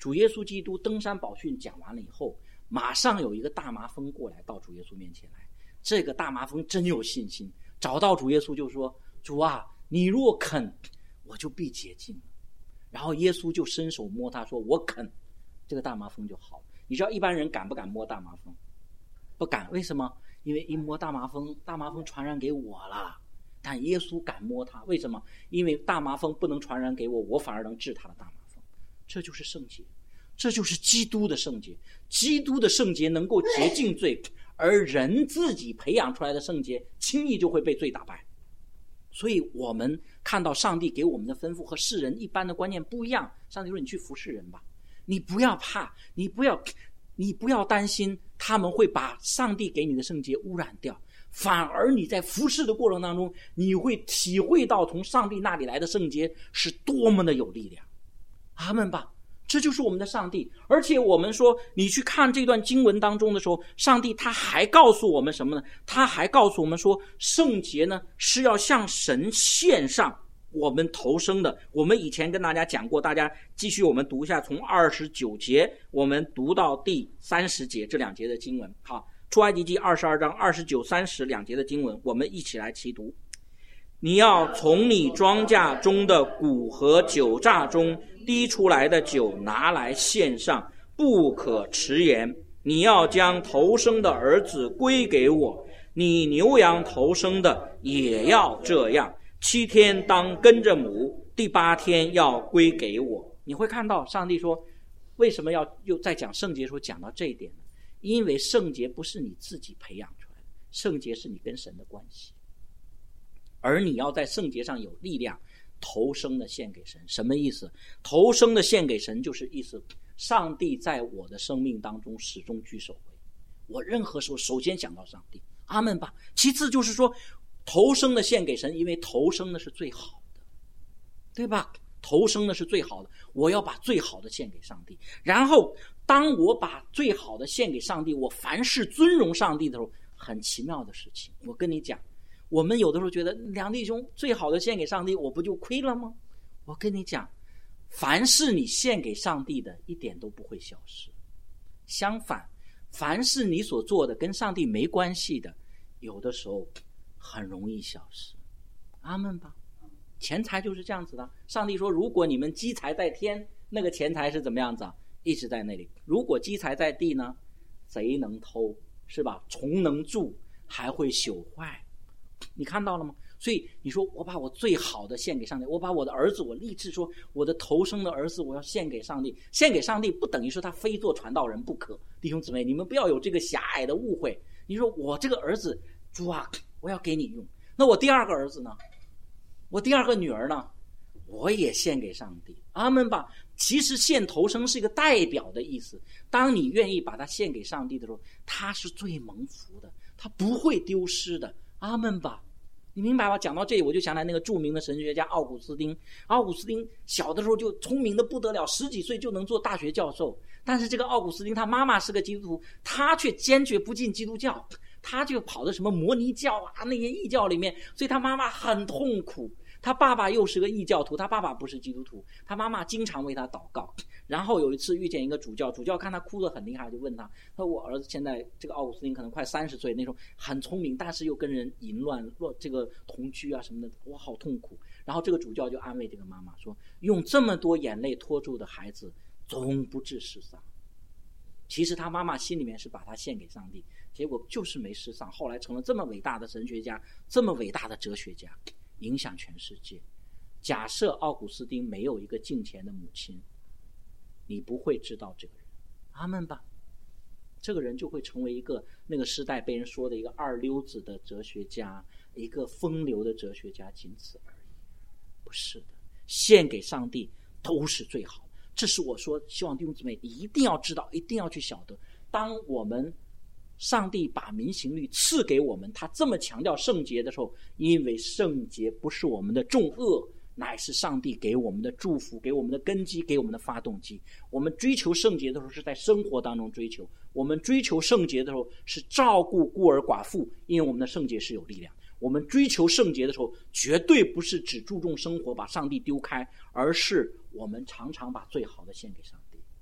主耶稣基督登山宝训讲完了以后，马上有一个大麻风过来到主耶稣面前来。这个大麻风真有信心，找到主耶稣就说，主啊，你若肯，我就必洁净了。然后耶稣就伸手摸他说，我肯，这个大麻风就好了。你知道一般人敢不敢摸大麻风？不敢。为什么？因为一摸大麻风，大麻风传染给我了。但耶稣敢摸他，为什么？因为大麻风不能传染给我，我反而能治他的大麻风。这就是圣洁，这就是基督的圣洁。基督的圣洁能够洁净罪，而人自己培养出来的圣洁轻易就会被罪打败。所以我们看到上帝给我们的吩咐和世人一般的观念不一样。上帝说，你去服侍人吧，你不要怕，你不要你不要担心他们会把上帝给你的圣洁污染掉，反而你在服侍的过程当中，你会体会到从上帝那里来的圣洁是多么的有力量。阿们吧。这就是我们的上帝。而且我们说，你去看这段经文当中的时候，上帝他还告诉我们什么呢？他还告诉我们说，圣洁呢是要向神献上我们投生的。我们以前跟大家讲过，大家继续我们读一下，从二十九节我们读到第三十节这两节的经文。好，出埃及记二十二章二十九、三十两节的经文，我们一起来齐读。你要从你庄稼中的谷和酒榨中滴出来的酒拿来献上，不可迟延。你要将头生的儿子归给我，你牛羊头生的也要这样。七天当跟着母，第八天要归给我。你会看到上帝说，为什么要又在讲圣洁时候讲到这一点呢？因为圣洁不是你自己培养出来的，圣洁是你跟神的关系。而你要在圣洁上有力量，投生的献给神。什么意思？投生的献给神就是意思，上帝在我的生命当中始终居首位，我任何时候首先想到上帝。阿们吧。其次就是说，投生的献给神，因为投生的是最好的，对吧？投生的是最好的，我要把最好的献给上帝。然后当我把最好的献给上帝，我凡事尊荣上帝的时候，很奇妙的事情，我跟你讲，我们有的时候觉得梁弟兄最好的献给上帝，我不就亏了吗？我跟你讲，凡是你献给上帝的，一点都不会消失。相反，凡是你所做的跟上帝没关系的，有的时候很容易消失。阿们吧。钱财就是这样子的。上帝说，如果你们积财在天，那个钱财是怎么样子啊？一直在那里。如果积财在地呢，贼能偷，是吧？虫能蛀，还会朽坏。你看到了吗？所以你说，我把我最好的献给上帝，我把我的儿子，我立志说我的头生的儿子我要献给上帝。献给上帝不等于说他非做传道人不可。弟兄姊妹，你们不要有这个狭隘的误会。你说我这个儿子，主啊，我要给你用，那我第二个儿子呢？我第二个女儿呢？我也献给上帝。阿们吧。其实献头生是一个代表的意思，当你愿意把它献给上帝的时候，他是最蒙福的，他不会丢失的。阿们吧。你明白吗？讲到这里，我就想起来那个著名的神学家奥古斯丁。奥古斯丁小的时候就聪明的不得了，十几岁就能做大学教授。但是这个奥古斯丁他妈妈是个基督徒，他却坚决不进基督教，他就跑到什么摩尼教啊那些异教里面，所以他妈妈很痛苦。他爸爸又是个异教徒，他爸爸不是基督徒，他妈妈经常为他祷告。然后有一次遇见一个主教，主教看他哭得很厉害，就问他，他说我儿子现在这个奥古斯丁可能快三十岁，那时候很聪明，但是又跟人淫乱乱这个同居啊什么的，哇好痛苦。然后这个主教就安慰这个妈妈说，用这么多眼泪拖住的孩子总不致失丧。其实他妈妈心里面是把他献给上帝，结果就是没失丧，后来成了这么伟大的神学家，这么伟大的哲学家，影响全世界。假设奥古斯丁没有一个敬虔的母亲，你不会知道这个人。阿们吧。这个人就会成为一个那个时代被人说的一个二流子的哲学家，一个风流的哲学家，仅此而已。不是的，献给上帝都是最好的。这是我说希望弟兄姊妹一定要知道，一定要去晓得，当我们上帝把民行律赐给我们，他这么强调圣洁的时候，因为圣洁不是我们的重恶，乃是上帝给我们的祝福，给我们的根基，给我们的发动机。我们追求圣洁的时候是在生活当中追求，我们追求圣洁的时候是照顾孤儿寡妇，因为我们的圣洁是有力量。我们追求圣洁的时候绝对不是只注重生活把上帝丢开，而是我们常常把最好的献给上帝。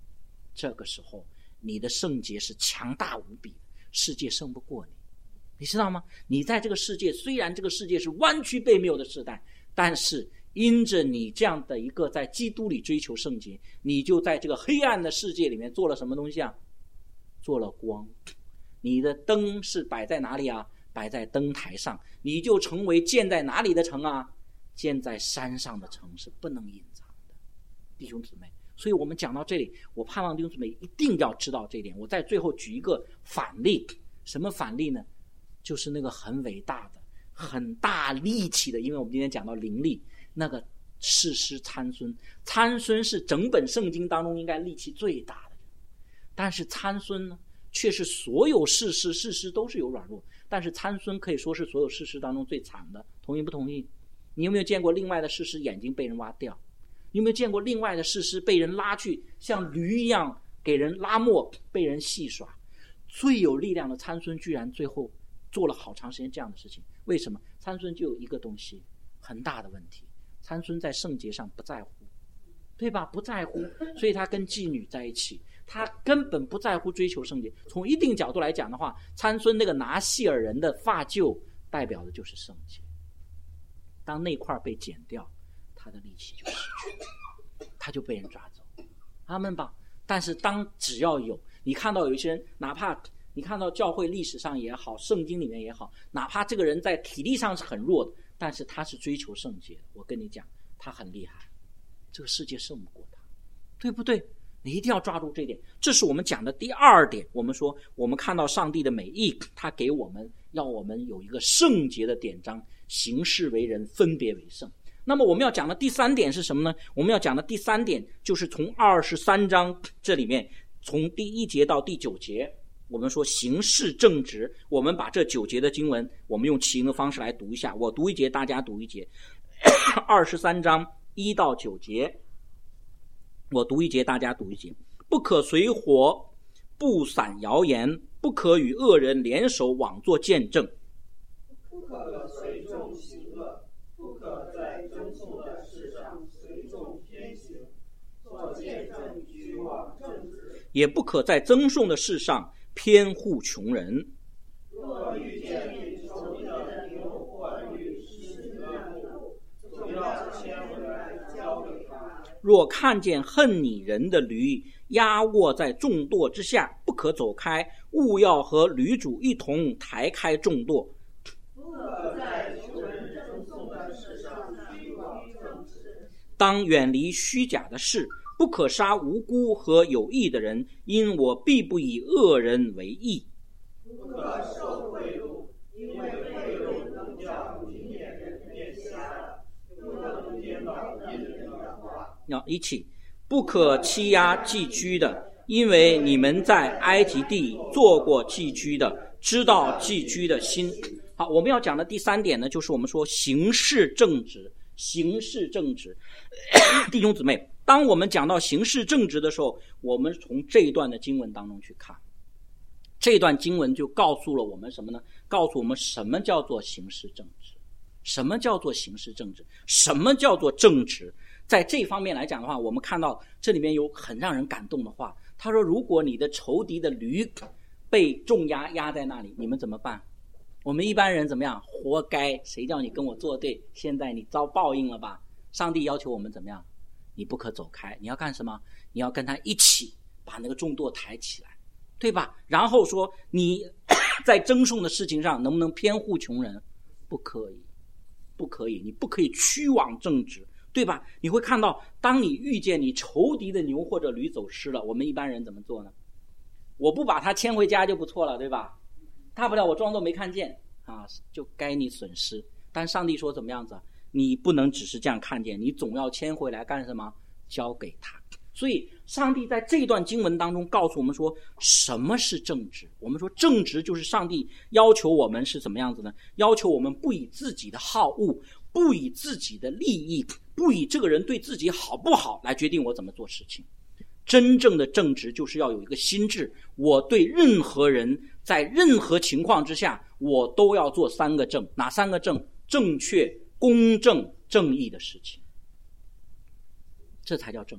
这个时候你的圣洁是强大无比的，世界胜不过你，你知道吗？你在这个世界，虽然这个世界是弯曲悖谬的时代，但是因着你这样的一个在基督里追求圣洁，你就在这个黑暗的世界里面做了什么东西啊？做了光。你的灯是摆在哪里啊？摆在灯台上，你就成为建在哪里的城啊？建在山上的城，是不能隐藏的，弟兄姊妹。所以我们讲到这里，我盼望弟兄姊妹一定要知道这一点。我在最后举一个反例，什么反例呢？就是那个很伟大的、很大力气的，因为我们今天讲到灵力，那个士师参孙。参孙是整本圣经当中应该力气最大的人，但是参孙呢，却是所有士师，士师都是有软弱，但是参孙可以说是所有士师当中最惨的，同意不同意？你有没有见过另外的士师眼睛被人挖掉？你有没有见过另外的士师被人拉去像驴一样给人拉磨，被人戏耍？最有力量的参孙居然最后做了好长时间这样的事情，为什么？参孙就有一个东西很大的问题，参孙在圣洁上不在乎，对吧？不在乎，所以他跟妓女在一起，他根本不在乎追求圣洁。从一定角度来讲的话，参孙那个拿细尔人的发髻代表的就是圣洁，当那块被剪掉，他的力气就失去了，他就被人抓走，阿们吧。但是当只要有你看到有一些人，哪怕你看到教会历史上也好，圣经里面也好，哪怕这个人在体力上是很弱的，但是他是追求圣洁的，我跟你讲他很厉害，这个世界胜不过他，对不对？你一定要抓住这一点。这是我们讲的第二点，我们说我们看到上帝的美意，他给我们要我们有一个圣洁的典章，行事为人分别为圣。那么我们要讲的第三点是什么呢？我们要讲的第三点就是从二十三章这里面，从第一节到第九节，我们说行事正直。我们把这九节的经文，我们用起因的方式来读一下，我读一节，大家读一节。二十三章一到九节，我读一节，大家读一节。不可随火，不散谣言，不可与恶人联手枉作见证， 不可随众行恶，不可在争讼的事上随众偏行，做见证虚妄正直， 也不可在争讼的事上偏护穷人。 若遇见你仇敌的牛或驴失去了路，就要牵回来交给他。 若看见恨你人的驴压卧在重垛之下，不可走开，务要和驴主一同抬开重垛。 不可在穷人争讼的事上虚妄正直， 当远离虚假的事，不可杀无辜和有义的人，因我必不以恶人为义。 不可受贿赂，因为贿赂能叫明眼人变瞎了，不能颠倒真理的话。 要一起，不可欺压寄居的，因为你们在埃及地做过寄居的，知道寄居的心。好，我们要讲的第三点呢，就是我们说行事正直。行事正直，弟兄姊妹，当我们讲到行事正直的时候，我们从这一段的经文当中去看，这段经文就告诉了我们什么呢？告诉我们什么叫做行事正直，什么叫做行事正直，什么叫做正直。在这方面来讲的话，我们看到这里面有很让人感动的话。他说，如果你的仇敌的驴被重压压在那里，你们怎么办？我们一般人怎么样？活该，谁叫你跟我作对，现在你遭报应了吧。上帝要求我们怎么样？你不可走开，你要干什么？你要跟他一起把那个重垛抬起来，对吧？然后说你在争讼的事情上能不能偏护穷人？不可以，不可以，你不可以屈枉正直，对吧？你会看到，当你遇见你仇敌的牛或者驴走失了，我们一般人怎么做呢？我不把它牵回家就不错了，对吧？大不了我装作没看见啊，就该你损失。但上帝说怎么样子？你不能只是这样看见，你总要牵回来干什么？交给他。所以上帝在这段经文当中告诉我们说，什么是正直？我们说正直就是上帝要求我们是怎么样子呢？要求我们不以自己的好恶，不以自己的利益，不以这个人对自己好不好来决定我怎么做事情。真正的正直就是要有一个心智，我对任何人在任何情况之下，我都要做三个正。哪三个正？正确、公正、正义的事情，这才叫正直。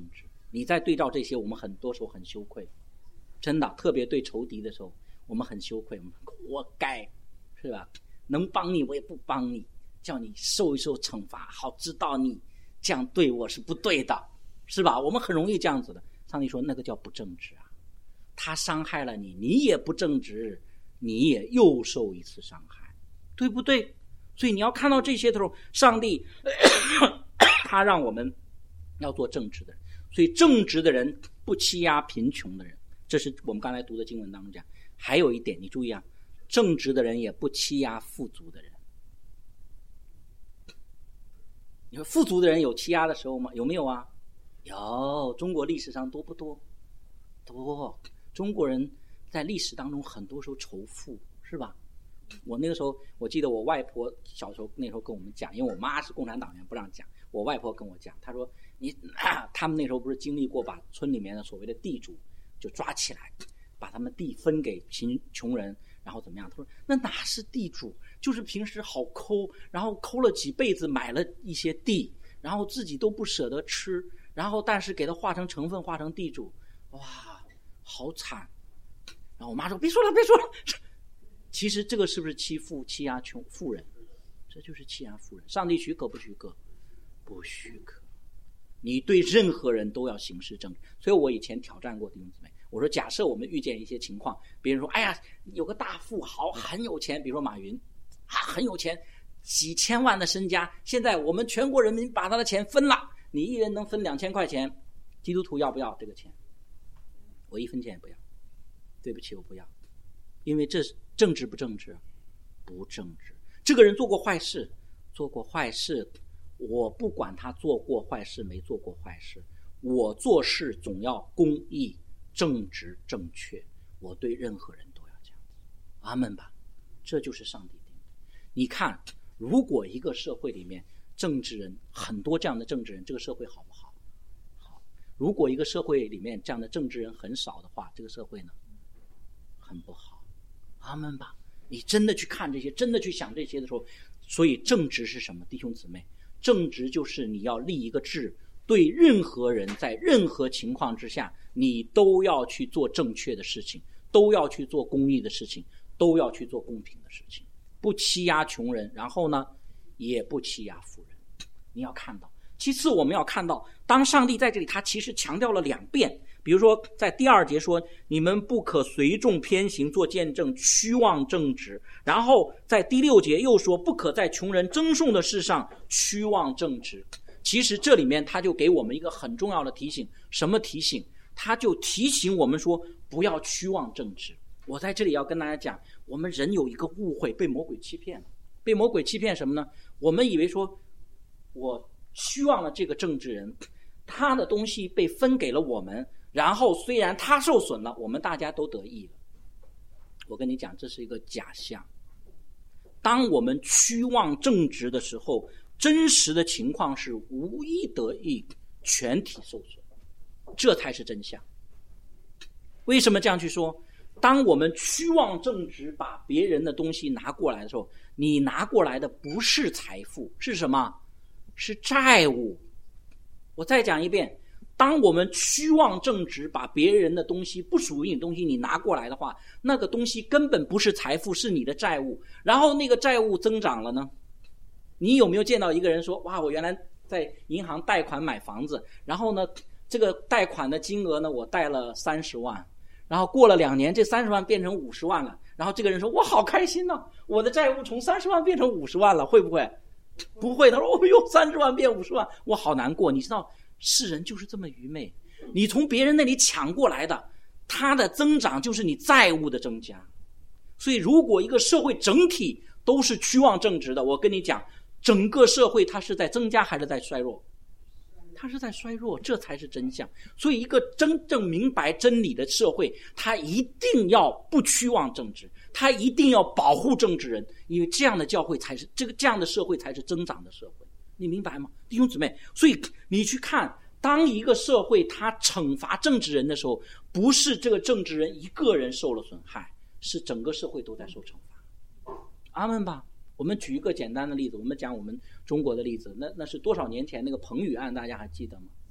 你在对照这些，我们很多时候很羞愧，真的，特别对仇敌的时候，我们很羞愧，我们活该，是吧？能帮你我也不帮你，叫你受一受惩罚，好知道你这样对我是不对的，是吧？我们很容易这样子的。上帝说那个叫不正直啊，他伤害了你，你也不正直，你也又受一次伤害，对不对？所以你要看到这些的时候，上帝他让我们要做正直的人，所以正直的人不欺压贫穷的人，这是我们刚才读的经文当中讲。还有一点你注意啊，正直的人也不欺压富足的人。你说富足的人有欺压的时候吗？有没有啊？有，中国历史上多不多？多。中国人在历史当中很多时候仇富，是吧？我那个时候我记得我外婆小时候那时候跟我们讲，因为我妈是共产党员不让讲，我外婆跟我讲，她说你、啊、他们那时候不是经历过把村里面的所谓的地主就抓起来，把他们地分给贫穷人，然后怎么样？他说那哪是地主，就是平时好抠，然后抠了几辈子买了一些地，然后自己都不舍得吃，然后但是给他化成成分，化成地主，哇，好惨。然后我妈说别说了别说了，其实这个是不是欺负欺压穷富人？这就是欺压富人。上帝许可不许可？不许可。你对任何人都要行事正直。所以我以前挑战过弟兄姊妹，我说假设我们遇见一些情况，别人说哎呀有个大富豪很有钱，比如说马云啊很有钱，几千万的身家，现在我们全国人民把他的钱分了，你一人能分两千块钱，基督徒要不要这个钱？我一分钱也不要，对不起我不要，因为这正直不正直？不正直。这个人做过坏事，做过坏事，我不管他做过坏事没做过坏事，我做事总要公义、正直、正确，我对任何人都要这样子。阿们吧，这就是上帝定的。你看，如果一个社会里面政治人很多这样的政治人，这个社会好不好？好。如果一个社会里面这样的政治人很少的话，这个社会呢很不好。阿们吧，你真的去看这些，真的去想这些的时候，所以正直是什么？弟兄姊妹，正直就是你要立一个志，对任何人在任何情况之下，你都要去做正确的事情，都要去做公义的事情，都要去做公平的事情，不欺压穷人，然后呢也不欺压富人。你要看到，其次我们要看到，当上帝在这里他其实强调了两遍，比如说在第二节说你们不可随众偏行，做见证，虚妄正直，然后在第六节又说不可在穷人争讼的事上虚妄正直。其实这里面他就给我们一个很重要的提醒，什么提醒？他就提醒我们说不要虚妄正直。我在这里要跟大家讲，我们人有一个误会，被魔鬼欺骗了。被魔鬼欺骗什么呢？我们以为说我虚妄了这个政治人，他的东西被分给了我们，然后虽然他受损了，我们大家都得益了。我跟你讲，这是一个假象。当我们虚妄正直的时候，真实的情况是无一得益，全体受损，这才是真相。为什么这样去说？当我们虚妄正直把别人的东西拿过来的时候，你拿过来的不是财富，是什么？是债务。我再讲一遍，当我们虚妄正直把别人的东西，不属于你的东西你拿过来的话，那个东西根本不是财富，是你的债务。然后那个债务增长了呢，你有没有见到一个人说，哇，我原来在银行贷款买房子，然后呢这个贷款的金额呢我贷了三十万，然后过了两年这三十万变成五十万了，然后这个人说我好开心呢、啊，我的债务从三十万变成五十万了，会不会？不会。他说哦哟，三十万变五十万，我好难过。你知道世人就是这么愚昧，你从别人那里抢过来的，它的增长就是你债务的增加。所以如果一个社会整体都是虚妄正直的，我跟你讲，整个社会它是在增加还是在衰弱？它是在衰弱，这才是真相。所以一个真正明白真理的社会，它一定要不虚妄正直，它一定要保护正直人，因为这样的教会才是这个这样的社会才是增长的社会。你明白吗，弟兄姊妹？所以你去看，当一个社会它惩罚正直人的时候，不是这个正直人一个人受了损害，是整个社会都在受惩罚。阿们吧。我们举一个简单的例子，我们讲我们中国的例子，那那是多少年前那个彭宇案，大家还记得吗？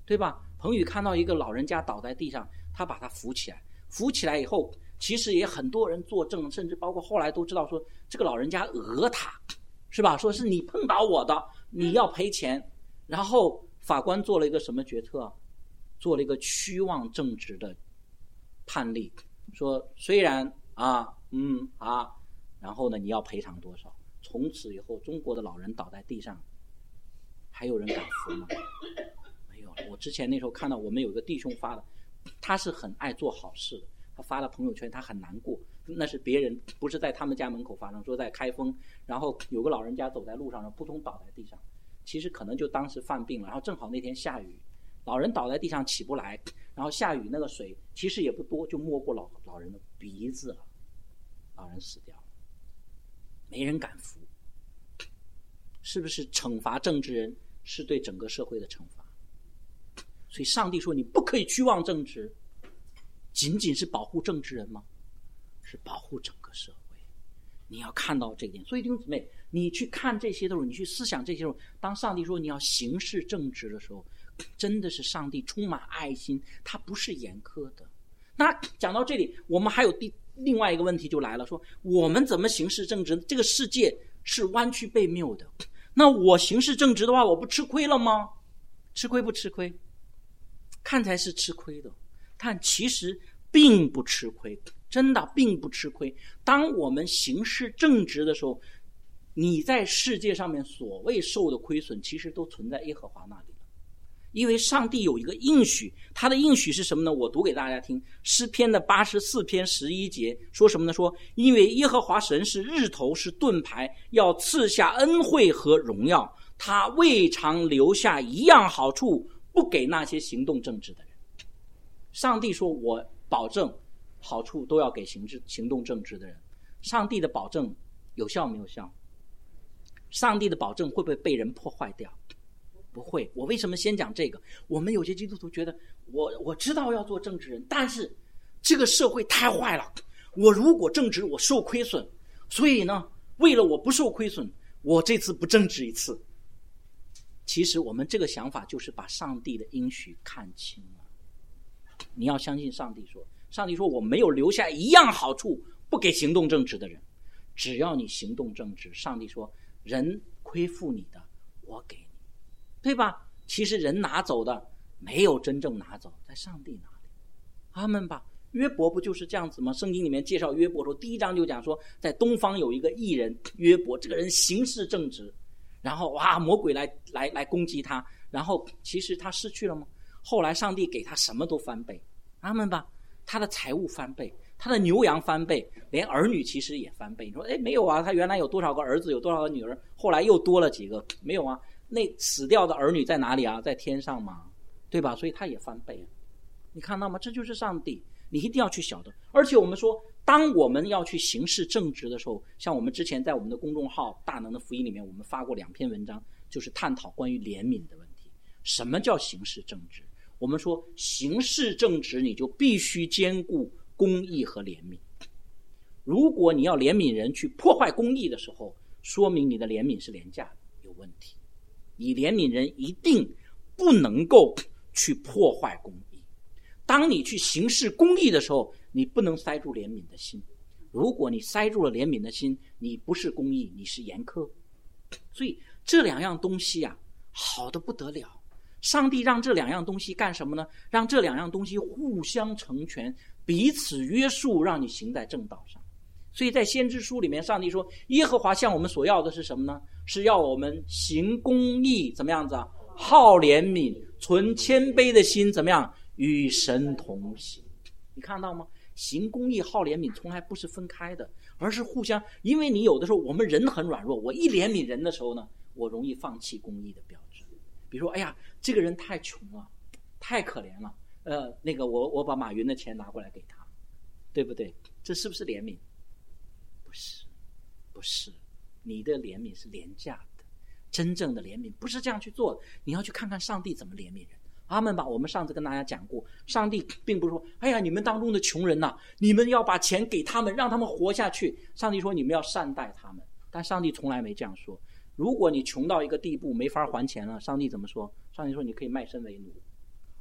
对吧？彭宇看到一个老人家倒在地上，他把他扶起来，扶起来以后，其实也很多人作证，甚至包括后来都知道说这个老人家讹他，是吧？说是你碰倒我的，你要赔钱。然后法官做了一个什么决策？做了一个虚妄正直的判例，说虽然啊嗯啊，然后呢你要赔偿多少？从此以后，中国的老人倒在地上，还有人敢扶吗？没有了。我之前那时候看到我们有个弟兄发的，他是很爱做好事的，他发了朋友圈，他很难过，那是别人，不是在他们家门口发生，说在开封，然后有个老人家走在路上，扑通倒在地上，其实可能就当时犯病了，然后正好那天下雨，老人倒在地上起不来，然后下雨那个水其实也不多，就没过老老人的鼻子了，老人死掉了，没人敢扶。是不是惩罚正直人是对整个社会的惩罚？所以上帝说你不可以虚妄正直，仅仅是保护正直人吗？是保护整个社会。你要看到这一点。所以弟兄姊妹，你去看这些的时候，你去思想这些的时候，当上帝说你要行事正直的时候，真的是上帝充满爱心，他不是严苛的。那讲到这里，我们还有第另外一个问题就来了，说我们怎么行事正直？这个世界是弯曲悖谬的，那我行事正直的话，我不吃亏了吗？吃亏不吃亏？看起来是吃亏的，但其实并不吃亏，真的并不吃亏。当我们行事正直的时候，你在世界上面所谓受的亏损，其实都存在耶和华那里。因为上帝有一个应许，他的应许是什么呢？我读给大家听，诗篇的八十四篇十一节说什么呢？说因为耶和华神是日头，是盾牌，要赐下恩惠和荣耀，他未尝留下一样好处不给那些行动正直的人。上帝说我保证好处都要给行之行动正直的人。上帝的保证有效没有效？上帝的保证会不会被人破坏掉？不会。我为什么先讲这个？我们有些基督徒觉得我我知道要做正直人，但是这个社会太坏了，我如果正直我受亏损，所以呢为了我不受亏损，我这次不正直一次。其实我们这个想法就是把上帝的应许看清了。你要相信上帝说，上帝说我没有留下一样好处不给行动正直的人，只要你行动正直，上帝说人亏负你的我给你，对吧？其实人拿走的没有真正拿走，在上帝那里。阿们吧。约伯不就是这样子吗？圣经里面介绍约伯说，第一章就讲说在东方有一个义人约伯，这个人行事正直，然后哇魔鬼来来来攻击他，然后其实他失去了吗？后来上帝给他什么都翻倍。阿们吧。他的财物翻倍，他的牛羊翻倍，连儿女其实也翻倍。你说哎没有啊，他原来有多少个儿子有多少个女儿，后来又多了几个？没有啊，那死掉的儿女在哪里啊？在天上嘛，对吧？所以他也翻倍啊。你看到吗？这就是上帝，你一定要去晓得。而且我们说当我们要去行事正直的时候，像我们之前在我们的公众号大能的福音里面，我们发过两篇文章，就是探讨关于怜悯的问题。什么叫行事正直？我们说行事正直，你就必须兼顾公义和怜悯。如果你要怜悯人去破坏公义的时候，说明你的怜悯是廉价的，有问题。你怜悯人一定不能够去破坏公义。当你去行事公义的时候，你不能塞住怜悯的心。如果你塞住了怜悯的心，你不是公义，你是严苛。所以这两样东西啊，好得不得了。上帝让这两样东西干什么呢？让这两样东西互相成全，彼此约束，让你行在正道上。所以在先知书里面，上帝说耶和华向我们所要的是什么呢？是要我们行公义，怎么样子啊？好怜悯，存谦卑的心，怎么样？与神同行。你看到吗？行公义好怜悯从来不是分开的，而是互相。因为你有的时候我们人很软弱，我一怜悯人的时候呢，我容易放弃公义的标志。比如说哎呀这个人太穷了，太可怜了，呃，那个我我把马云的钱拿过来给他，对不对？这是不是怜悯？不是，不是。你的怜悯是廉价的，真正的怜悯不是这样去做的。你要去看看上帝怎么怜悯人。阿们吧。我们上次跟大家讲过，上帝并不是说哎呀你们当中的穷人呐，你们要把钱给他们，让他们活下去。上帝说你们要善待他们，但上帝从来没这样说。如果你穷到一个地步没法还钱了，上帝怎么说？上帝说你可以卖身为奴，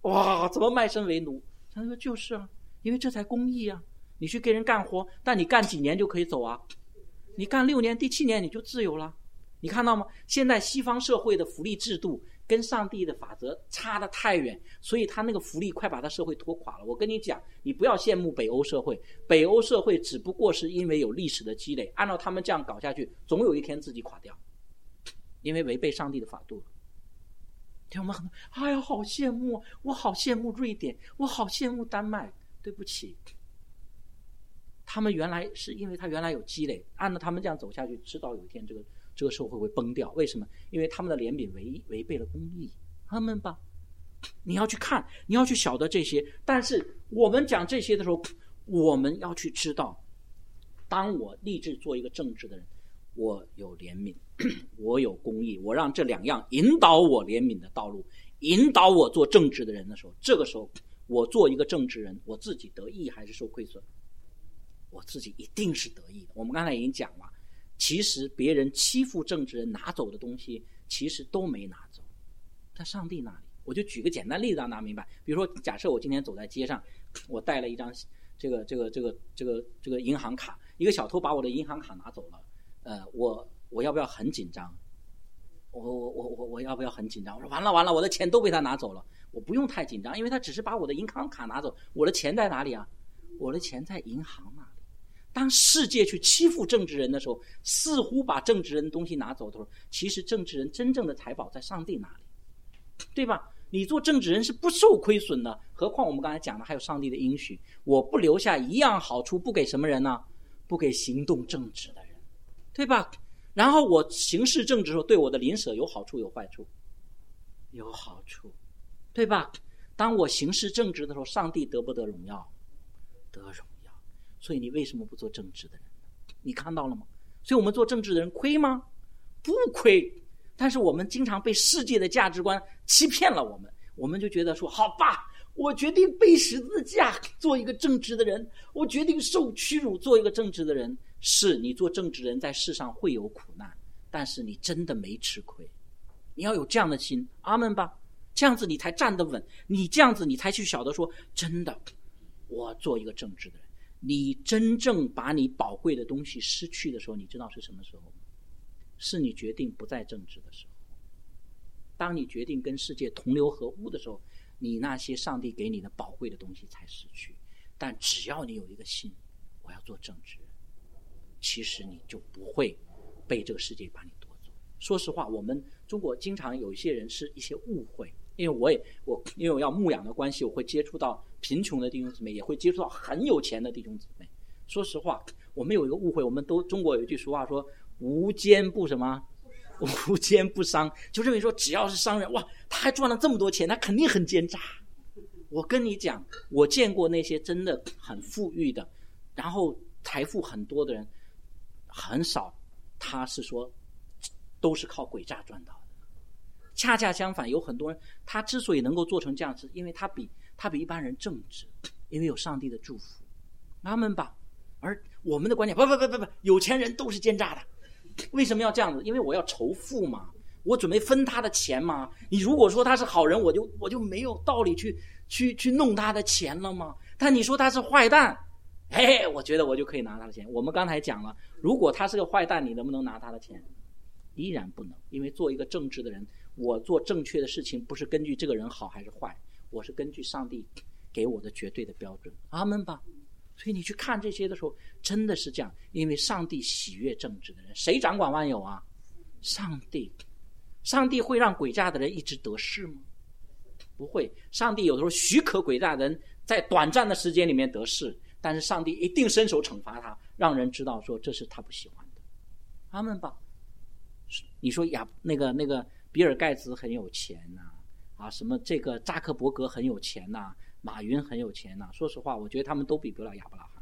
哇，怎么卖身为奴？他说就是啊，因为这才公义啊。你去给人干活，但你干几年就可以走啊，你干六年，第七年你就自由了。你看到吗？现在西方社会的福利制度跟上帝的法则差得太远，所以他那个福利快把他社会拖垮了。我跟你讲，你不要羡慕北欧社会，北欧社会只不过是因为有历史的积累，按照他们这样搞下去，总有一天自己垮掉，因为违背上帝的法度。听我们很多，哎呀，好羡慕，我好羡慕瑞典，我好羡慕丹麦。对不起，他们原来是因为他原来有积累，按照他们这样走下去，迟早有一天这个这个社会会崩掉。为什么？因为他们的怜悯违违背了公义。他们吧，你要去看，你要去晓得这些。但是我们讲这些的时候，我们要去知道，当我立志做一个正直的人，我有怜悯，我有公义，我让这两样引导我怜悯的道路，引导我做正直的人的时候，这个时候我做一个正直人，我自己得益还是受亏损？我自己一定是得益的。我们刚才已经讲了，其实别人欺负正直人拿走的东西，其实都没拿走，在上帝那里。我就举个简单例子让大家明白，比如说，假设我今天走在街上，我带了一张这个这个这个这个这个银行卡，一个小偷把我的银行卡拿走了，呃，我我要不要很紧张？我我我我我要不要很紧张？我说完了完了，我的钱都被他拿走了。我不用太紧张，因为他只是把我的银行卡拿走，我的钱在哪里啊？我的钱在银行那里。当世界去欺负正直人的时候，似乎把正直人的东西拿走的时候，其实正直人真正的财宝在上帝那里，对吧？你做正直人是不受亏损的，何况我们刚才讲的还有上帝的应许，我不留下一样好处不给什么人呢？不给行动正直的人，对吧？然后我行事正直的时候，对我的邻舍有好处有坏处？有好处，对吧？当我行事正直的时候，上帝得不得荣耀？得荣耀。所以你为什么不做正直的人呢？你看到了吗？所以我们做正直的人亏吗？不亏。但是我们经常被世界的价值观欺骗了我们，我们就觉得说，好吧，我决定背十字架做一个正直的人，我决定受屈辱做一个正直的人。是，你做正直人在世上会有苦难，但是你真的没吃亏。你要有这样的心，阿们吧，这样子你才站得稳，你这样子你才去晓得说，真的我做一个正直的人。你真正把你宝贵的东西失去的时候，你知道是什么时候吗？是你决定不再正直的时候。当你决定跟世界同流合污的时候，你那些上帝给你的宝贵的东西才失去。但只要你有一个心，我要做正直人，其实你就不会被这个世界把你夺走。说实话，我们中国经常有一些人是一些误会，因为我也我因为我要牧养的关系，我会接触到贫穷的弟兄姊妹，也会接触到很有钱的弟兄姊妹。说实话，我们有一个误会，我们都中国有一句俗话说，无奸不什么，无奸不商，就认为说只要是商人，哇，他还赚了这么多钱，他肯定很奸诈。我跟你讲，我见过那些真的很富裕的，然后财富很多的人，很少他是说都是靠诡诈赚到的。恰恰相反，有很多人他之所以能够做成这样子，因为他比他比一般人正直，因为有上帝的祝福。他们吧，而我们的观点，不不不不不，有钱人都是奸诈的。为什么要这样子？因为我要仇富嘛，我准备分他的钱嘛。你如果说他是好人，我就我就没有道理去去去弄他的钱了嘛。但你说他是坏蛋，哎，我觉得我就可以拿他的钱。我们刚才讲了，如果他是个坏蛋，你能不能拿他的钱？依然不能，因为做一个正直的人，我做正确的事情不是根据这个人好还是坏，我是根据上帝给我的绝对的标准。阿们吧。所以你去看这些的时候，真的是这样，因为上帝喜悦正直的人。谁掌管万有啊？上帝。上帝会让诡诈的人一直得势吗？不会。上帝有的时候许可诡诈的人在短暂的时间里面得势，但是上帝一定伸手惩罚他，让人知道说这是他不喜欢的。阿们吧。你说呀，那个那个比尔盖茨很有钱呐、啊，啊，什么这个扎克伯格很有钱呐、啊，马云很有钱呐、啊。说实话，我觉得他们都比不了亚伯拉罕。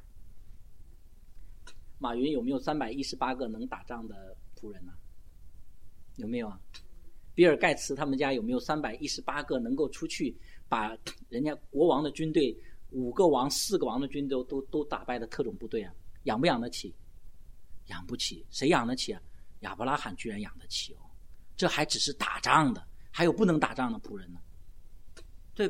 马云有没有三百一十八个能打仗的仆人呢、啊？有没有啊？比尔盖茨他们家有没有三百一十八个能够出去把人家国王的军队五个王、四个王的军队都都都打败的特种部队啊？养不养得起？养不起。谁养得起啊？亚伯拉罕居然养得起哦，这还只是打仗的，还有不能打仗的仆人呢，对吧？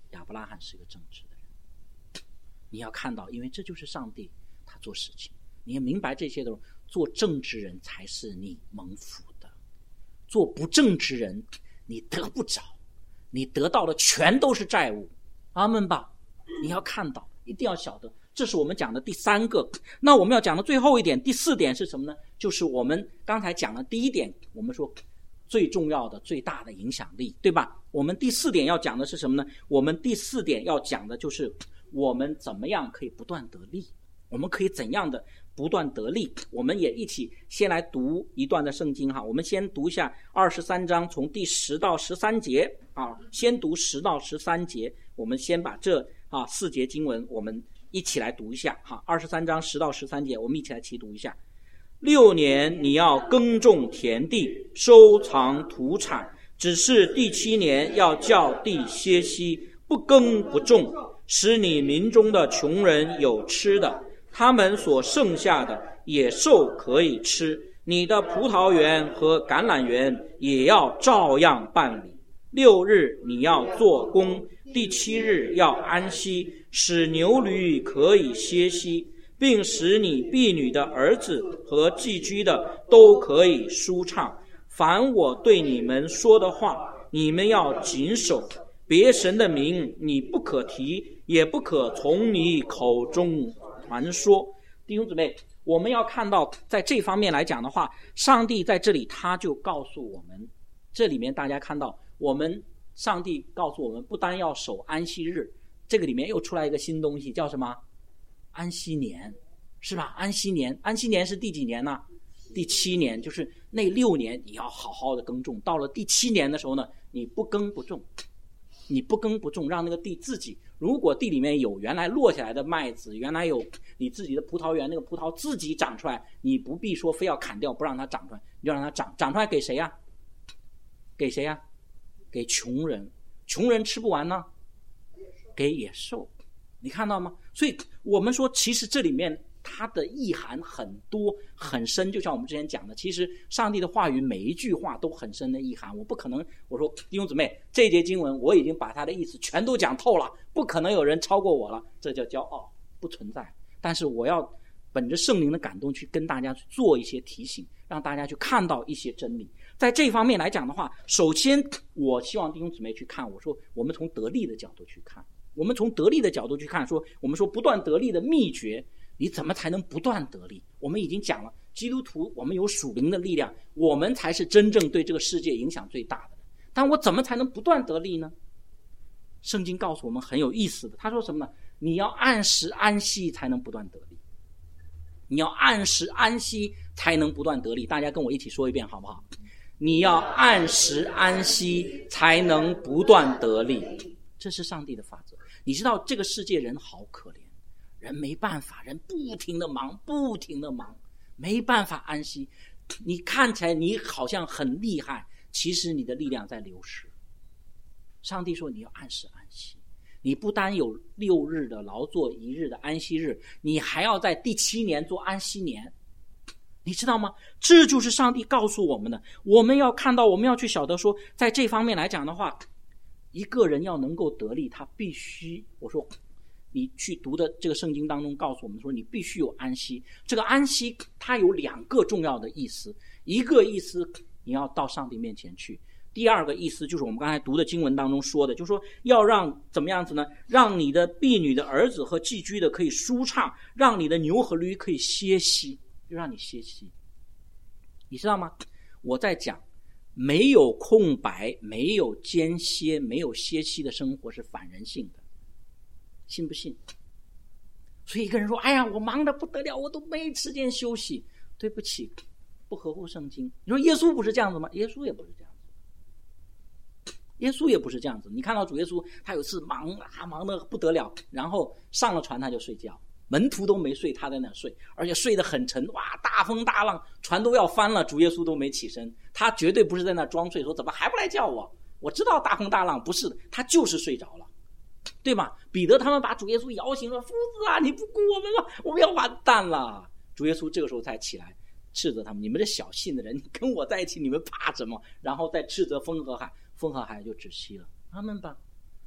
亚伯拉罕是一个正直的人。你要看到，因为这就是上帝他做事情，你也明白这些的，做正直人才是你蒙福的，做不正直人你得不着，你得到的全都是债务。阿们吧。你要看到，一定要晓得，这是我们讲的第三个。那我们要讲的最后一点，第四点是什么呢？就是我们刚才讲的第一点，我们说最重要的最大的影响力，对吧？我们第四点要讲的是什么呢？我们第四点要讲的就是我们怎么样可以不断得利，我们可以怎样的不断得利。我们也一起先来读一段的圣经哈，我们先读一下二十三章从第十到十三节啊，先读十到十三节，我们先把这啊四节经文我们一起来读一下哈。二十三章十到十三节，我们一起来齐读一下。六年你要耕种田地，收藏土产，只是第七年要叫地歇息，不耕不种，使你民中的穷人有吃的，他们所剩下的野兽可以吃，你的葡萄园和橄榄园也要照样办理。六日你要做工，第七日要安息，使牛驴可以歇息，并使你婢女的儿子和寄居的都可以舒畅。凡我对你们说的话，你们要谨守。别神的名你不可提，也不可从你口中传说。弟兄姊妹，我们要看到在这方面来讲的话，上帝在这里他就告诉我们，这里面大家看到我们上帝告诉我们不单要守安息日，这个里面又出来一个新东西，叫什么？安息年，是吧？安息年，安息年是第几年呢？第七年，就是那六年你要好好的耕种，到了第七年的时候呢，你不耕不种，你不耕不种，让那个地自己，如果地里面有原来落下来的麦子，原来有你自己的葡萄园，那个葡萄自己长出来，你不必说非要砍掉不让它长出来，你就让它长，长出来给谁呀？给谁呀？给穷人。穷人吃不完呢，给野兽。你看到吗？所以我们说其实这里面它的意涵很多很深，就像我们之前讲的，其实上帝的话语每一句话都很深的意涵。我不可能我说弟兄姊妹，这一节经文我已经把它的意思全都讲透了，不可能有人超过我了，这叫骄傲，不存在。但是我要本着圣灵的感动去跟大家去做一些提醒，让大家去看到一些真理。在这方面来讲的话，首先我希望弟兄姊妹去看，我说我们从得利的角度去看，我们从得利的角度去看，说我们说不断得利的秘诀，你怎么才能不断得利？我们已经讲了，基督徒我们有属灵的力量，我们才是真正对这个世界影响最大的。但我怎么才能不断得利呢？圣经告诉我们很有意思的，他说什么呢？你要按时安息才能不断得利，你要按时安息才能不断得利。大家跟我一起说一遍好不好？你要按时安息才能不断得利，这是上帝的法则。你知道这个世界人好可怜，人没办法，人不停的忙，不停的忙，没办法安息。你看起来你好像很厉害，其实你的力量在流失。上帝说你要按时安息，你不单有六日的劳作，一日的安息日，你还要在第七年做安息年。你知道吗？这就是上帝告诉我们的。我们要看到，我们要去晓得说，在这方面来讲的话，一个人要能够得利，他必须，我说你去读的这个圣经当中告诉我们说，你必须有安息。这个安息它有两个重要的意思，一个意思你要到上帝面前去，第二个意思就是我们刚才读的经文当中说的，就是说要让怎么样子呢？让你的婢女的儿子和寄居的可以舒畅，让你的牛和驴可以歇息，就让你歇息。你知道吗？我在讲没有空白，没有间歇，没有歇息的生活是反人性的，信不信？所以一个人说，哎呀，我忙得不得了，我都没时间休息。对不起，不合乎圣经。你说耶稣不是这样子吗？耶稣也不是这样子，耶稣也不是这样子。你看到主耶稣他有次忙啊，忙得不得了，然后上了船他就睡觉，门徒都没睡，他在那睡，而且睡得很沉。哇，大风大浪，船都要翻了，主耶稣都没起身。他绝对不是在那装睡，说怎么还不来叫我？我知道大风大浪，不是的，他就是睡着了，对吧？彼得他们把主耶稣摇醒，说：“夫子啊，你不顾我们了，我们要完蛋了。”主耶稣这个时候才起来，斥责他们：“你们这小信的人，你跟我在一起，你们怕什么？”然后再斥责风和海，风和海就止息了。他们吧。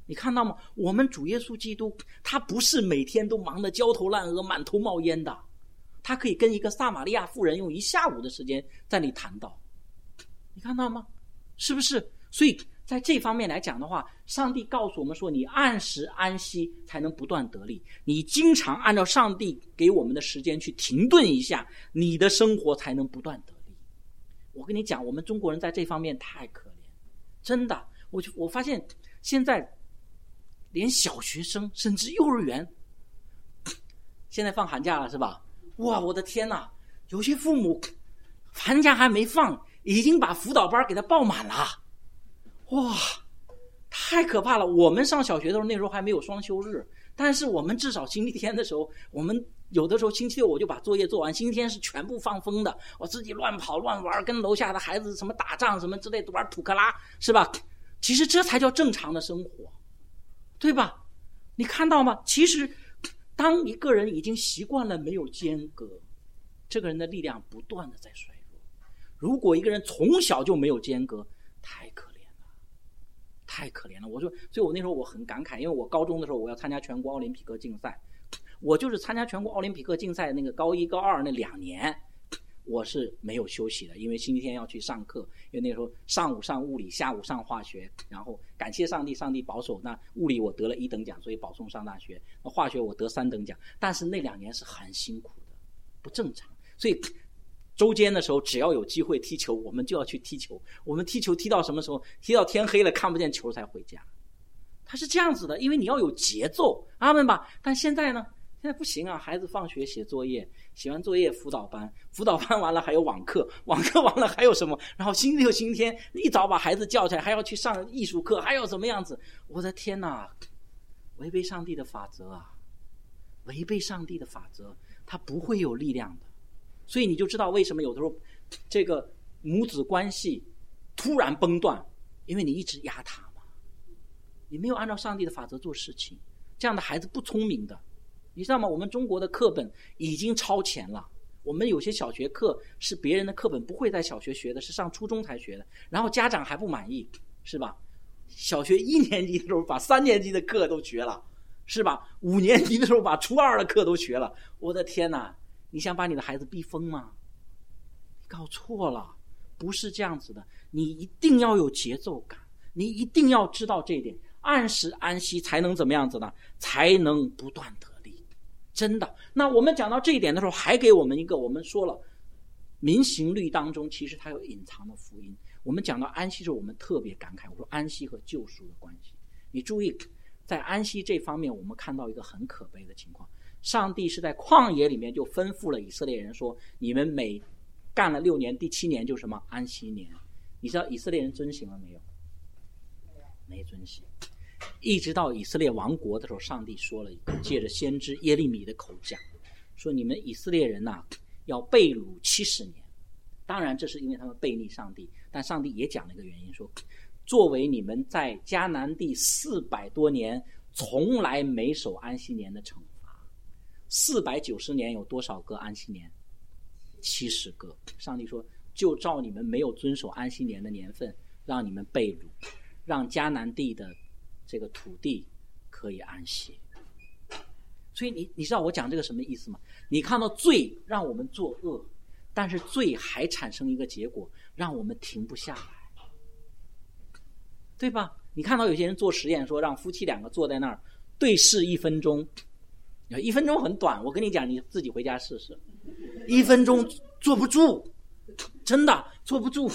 你看到吗？我们主耶稣基督他不是每天都忙得焦头烂额满头冒烟的，他可以跟一个撒玛利亚妇人用一下午的时间在那里谈到，你看到吗？是不是？所以在这方面来讲的话，上帝告诉我们说，你按时安息才能不断得力，你经常按照上帝给我们的时间去停顿一下，你的生活才能不断得力。我跟你讲，我们中国人在这方面太可怜，真的，我我发现现在连小学生甚至幼儿园，现在放寒假了是吧？哇，我的天哪，有些父母寒假还没放，已经把辅导班给他报满了，哇，太可怕了。我们上小学的时候，那时候还没有双休日，但是我们至少星期天的时候，我们有的时候星期六我就把作业做完，星期天是全部放风的，我自己乱跑乱玩，跟楼下的孩子什么打仗什么之类的，玩土克拉，是吧？其实这才叫正常的生活，对吧？你看到吗？其实当一个人已经习惯了没有间隔，这个人的力量不断的在衰弱。如果一个人从小就没有间隔，太可怜了，太可怜了。我说，所以我那时候我很感慨，因为我高中的时候我要参加全国奥林匹克竞赛，我就是参加全国奥林匹克竞赛那个高一高二那两年，我是没有休息的，因为星期天要去上课，因为那时候上午上物理，下午上化学，然后感谢上帝，上帝保守，那物理我得了一等奖，所以保送上大学，那化学我得三等奖，但是那两年是很辛苦的，不正常。所以周间的时候只要有机会踢球，我们就要去踢球，我们踢球踢到什么时候？踢到天黑了看不见球才回家。他是这样子的，因为你要有节奏，阿们吧。但现在呢，现在不行啊，孩子放学写作业，写完作业辅导班，辅导班完了还有网课，网课完了还有什么，然后星期六星期天一早把孩子叫起来，还要去上艺术课，还要怎么样子。我的天哪，违背上帝的法则啊，违背上帝的法则，他不会有力量的。所以你就知道为什么有的时候这个母子关系突然崩断，因为你一直压他嘛，你没有按照上帝的法则做事情，这样的孩子不聪明的。你知道吗？我们中国的课本已经超前了，我们有些小学课是别人的课本不会在小学学的，是上初中才学的，然后家长还不满意，是吧？小学一年级的时候把三年级的课都学了，是吧？五年级的时候把初二的课都学了，我的天哪，你想把你的孩子逼疯吗？搞错了，不是这样子的。你一定要有节奏感，你一定要知道这一点，按时安息才能怎么样子呢？才能不断得力，真的。那我们讲到这一点的时候，还给我们一个，我们说了民行律当中其实它有隐藏的福音。我们讲到安息的时候，我们特别感慨，我说安息和救赎的关系。你注意，在安息这方面，我们看到一个很可悲的情况，上帝是在旷野里面就吩咐了以色列人说，你们每干了六年，第七年就是什么？安息年。你知道以色列人遵行了没有？没遵行。一直到以色列亡国的时候，上帝说了一个，借着先知耶利米的口讲，说你们以色列人啊，要被掳七十年。当然这是因为他们背逆上帝，但上帝也讲了一个原因，说作为你们在迦南地四百多年从来没守安息年的惩罚。四百九十年有多少个安息年？七十个。上帝说就照你们没有遵守安息年的年份，让你们被掳，让迦南地的这个土地可以安息。所以你你知道我讲这个什么意思吗？你看到罪让我们作恶，但是罪还产生一个结果，让我们停不下来，对吧？你看到有些人做实验，说让夫妻两个坐在那儿对视一分钟，一分钟很短，我跟你讲，你自己回家试试，一分钟坐不住，真的坐不住。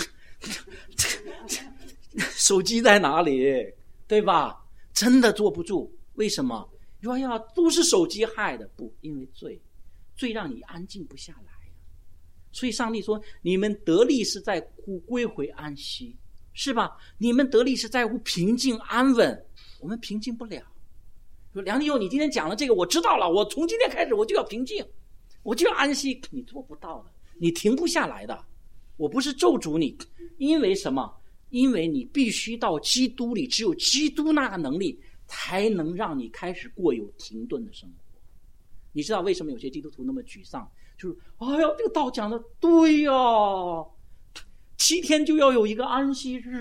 手机在哪里？对吧？真的坐不住。为什么？你说呀，都是手机害的。不，因为罪，罪让你安静不下来。所以上帝说，你们得力是在乎归回安息，是吧？你们得力是在乎平静安稳，我们平静不了。说梁弟兄，你今天讲了这个，我知道了，我从今天开始我就要平静，我就要安息。你做不到的，你停不下来的。我不是咒诅你，因为什么？因为你必须到基督里，只有基督那个能力才能让你开始过有停顿的生活。你知道为什么有些基督徒那么沮丧？就是哎呀，这个道讲的对呀，七天就要有一个安息日，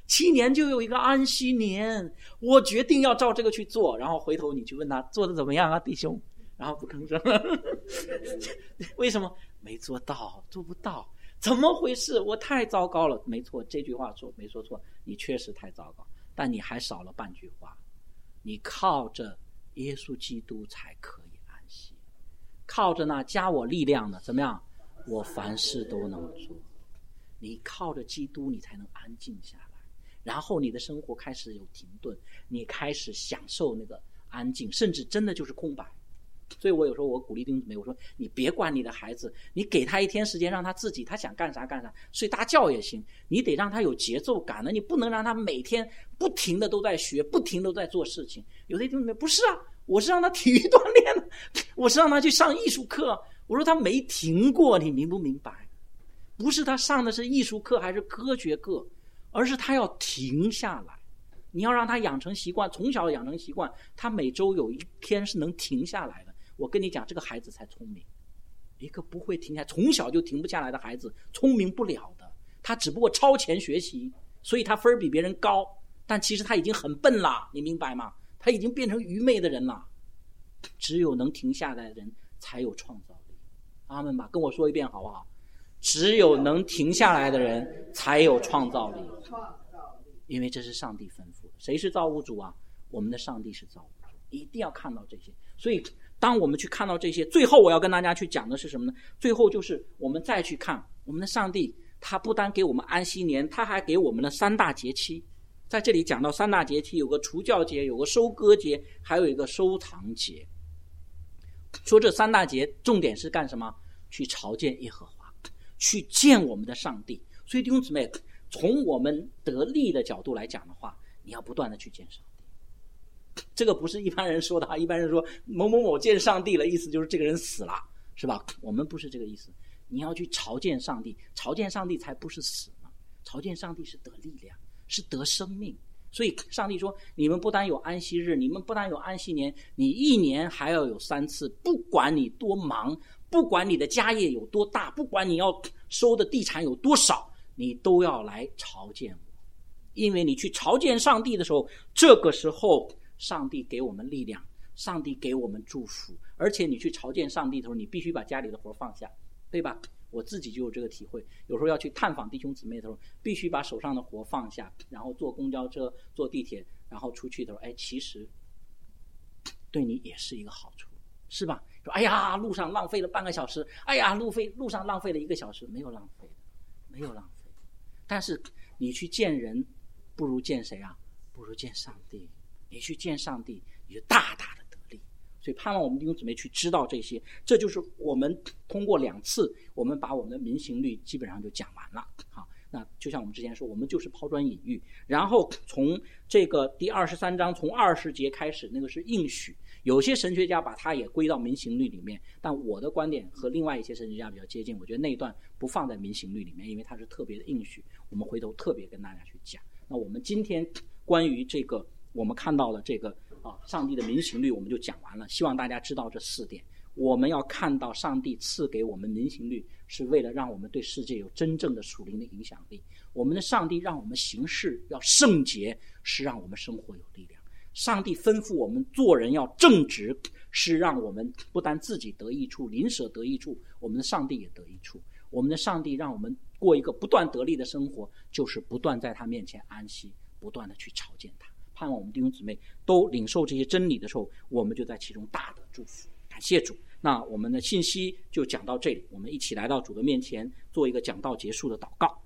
七年就有一个安息年，我决定要照这个去做。然后回头你去问他做的怎么样啊，弟兄，然后不吭声为什么？没做到，做不到，怎么回事？我太糟糕了。没错，这句话说没说错，你确实太糟糕，但你还少了半句话，你靠着耶稣基督才可以安息，靠着那加我力量的怎么样？我凡事都能做。你靠着基督，你才能安静下来，然后你的生活开始有停顿，你开始享受那个安静，甚至真的就是空白。所以我有时候我鼓励弟兄姊妹，我说你别管你的孩子，你给他一天时间让他自己，他想干啥干啥，睡大觉也行，你得让他有节奏感的，你不能让他每天不停的都在学，不停的都在做事情。有的弟兄姊妹不是啊，我是让他体育锻炼的，我是让他去上艺术课，我说他没停过，你明不明白？不是他上的是艺术课还是科学课，而是他要停下来。你要让他养成习惯，从小养成习惯，他每周有一天是能停下来的。我跟你讲，这个孩子才聪明。一个不会停下，从小就停不下来的孩子，聪明不了的。他只不过超前学习，所以他分比别人高，但其实他已经很笨了，你明白吗？他已经变成愚昧的人了。只有能停下来的人才有创造力。阿们吧，跟我说一遍好不好？只有能停下来的人才有创造力，因为这是上帝吩咐的。谁是造物主啊？我们的上帝是造物主，一定要看到这些。所以当我们去看到这些，最后我要跟大家去讲的是什么呢？最后就是我们再去看我们的上帝，他不单给我们安息年，他还给我们的三大节期。在这里讲到三大节期，有个除酵节，有个收割节，还有一个收藏节。说这三大节重点是干什么？去朝见耶和华，去见我们的上帝。所以弟兄姊妹，从我们得利的角度来讲的话，你要不断的去见上帝。这个不是一般人说的啊，一般人说某某某见上帝了，意思就是这个人死了，是吧？我们不是这个意思。你要去朝见上帝，朝见上帝才不是死嘛，朝见上帝是得力量，是得生命。所以上帝说，你们不单有安息日，你们不单有安息年，你一年还要有三次，不管你多忙，不管你的家业有多大，不管你要收的地产有多少，你都要来朝见我。因为你去朝见上帝的时候，这个时候上帝给我们力量，上帝给我们祝福。而且你去朝见上帝的时候，你必须把家里的活放下，对吧？我自己就有这个体会，有时候要去探访弟兄姊妹的时候，必须把手上的活放下，然后坐公交车坐地铁，然后出去的时候，哎，其实对你也是一个好处，是吧？说哎呀，路上浪费了半个小时，哎呀，路费路上浪费了一个小时，没有浪费的，没有浪费。但是你去见人，不如见谁啊？不如见上帝。你去见上帝，你就大大的得力。所以盼望我们弟兄姊妹去知道这些，这就是我们通过两次，我们把我们的民行律基本上就讲完了。好，那就像我们之前说，我们就是抛砖引玉，然后从这个第二十三章从二十节开始，那个是应许。有些神学家把它也归到民行律里面，但我的观点和另外一些神学家比较接近，我觉得那一段不放在民行律里面，因为它是特别的应许，我们回头特别跟大家去讲。那我们今天关于这个我们看到了这个啊，上帝的民行律我们就讲完了，希望大家知道这四点。我们要看到上帝赐给我们民行律，是为了让我们对世界有真正的属灵的影响力。我们的上帝让我们行事要圣洁，是让我们生活有力量。上帝吩咐我们做人要正直，是让我们不但自己得益处，邻舍得益处，我们的上帝也得益处。我们的上帝让我们过一个不断得力的生活，就是不断在他面前安息，不断的去朝见他。盼望我们弟兄姊妹都领受这些真理的时候，我们就在其中大得祝福。感谢主。那我们的信息就讲到这里，我们一起来到主的面前，做一个讲道结束的祷告。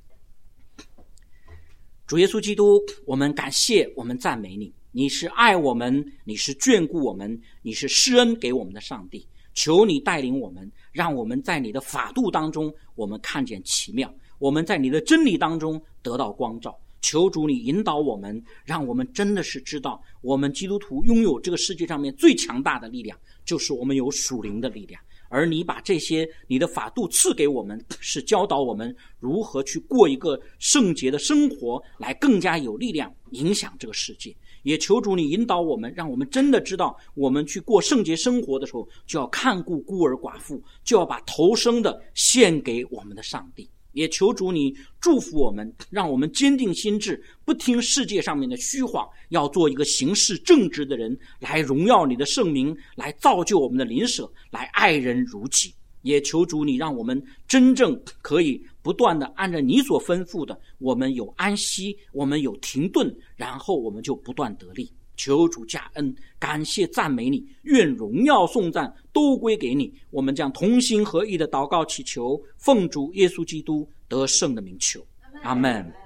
主耶稣基督，我们感谢，我们赞美你，你是爱我们，你是眷顾我们，你是施恩给我们的上帝。求你带领我们，让我们在你的法度当中，我们看见奇妙，我们在你的真理当中得到光照。求主你引导我们，让我们真的是知道，我们基督徒拥有这个世界上面最强大的力量，就是我们有属灵的力量。而你把这些你的法度赐给我们，是教导我们如何去过一个圣洁的生活，来更加有力量影响这个世界。也求主你引导我们，让我们真的知道，我们去过圣洁生活的时候，就要看顾孤儿寡妇，就要把头生的献给我们的上帝。 也求主你祝福我们，让我们坚定心志，不听世界上面的虚谎，要做一个行事正直的人，来荣耀你的圣名，来造就我们的邻舍，来爱人如己。也求主你让我们真正可以不断的按照你所吩咐的，我们有安息，我们有停顿，然后我们就不断得力。求主加恩，感谢赞美你，愿荣耀颂赞都归给你。我们将同心合意的祷告祈求，奉主耶稣基督得胜的名求，阿们。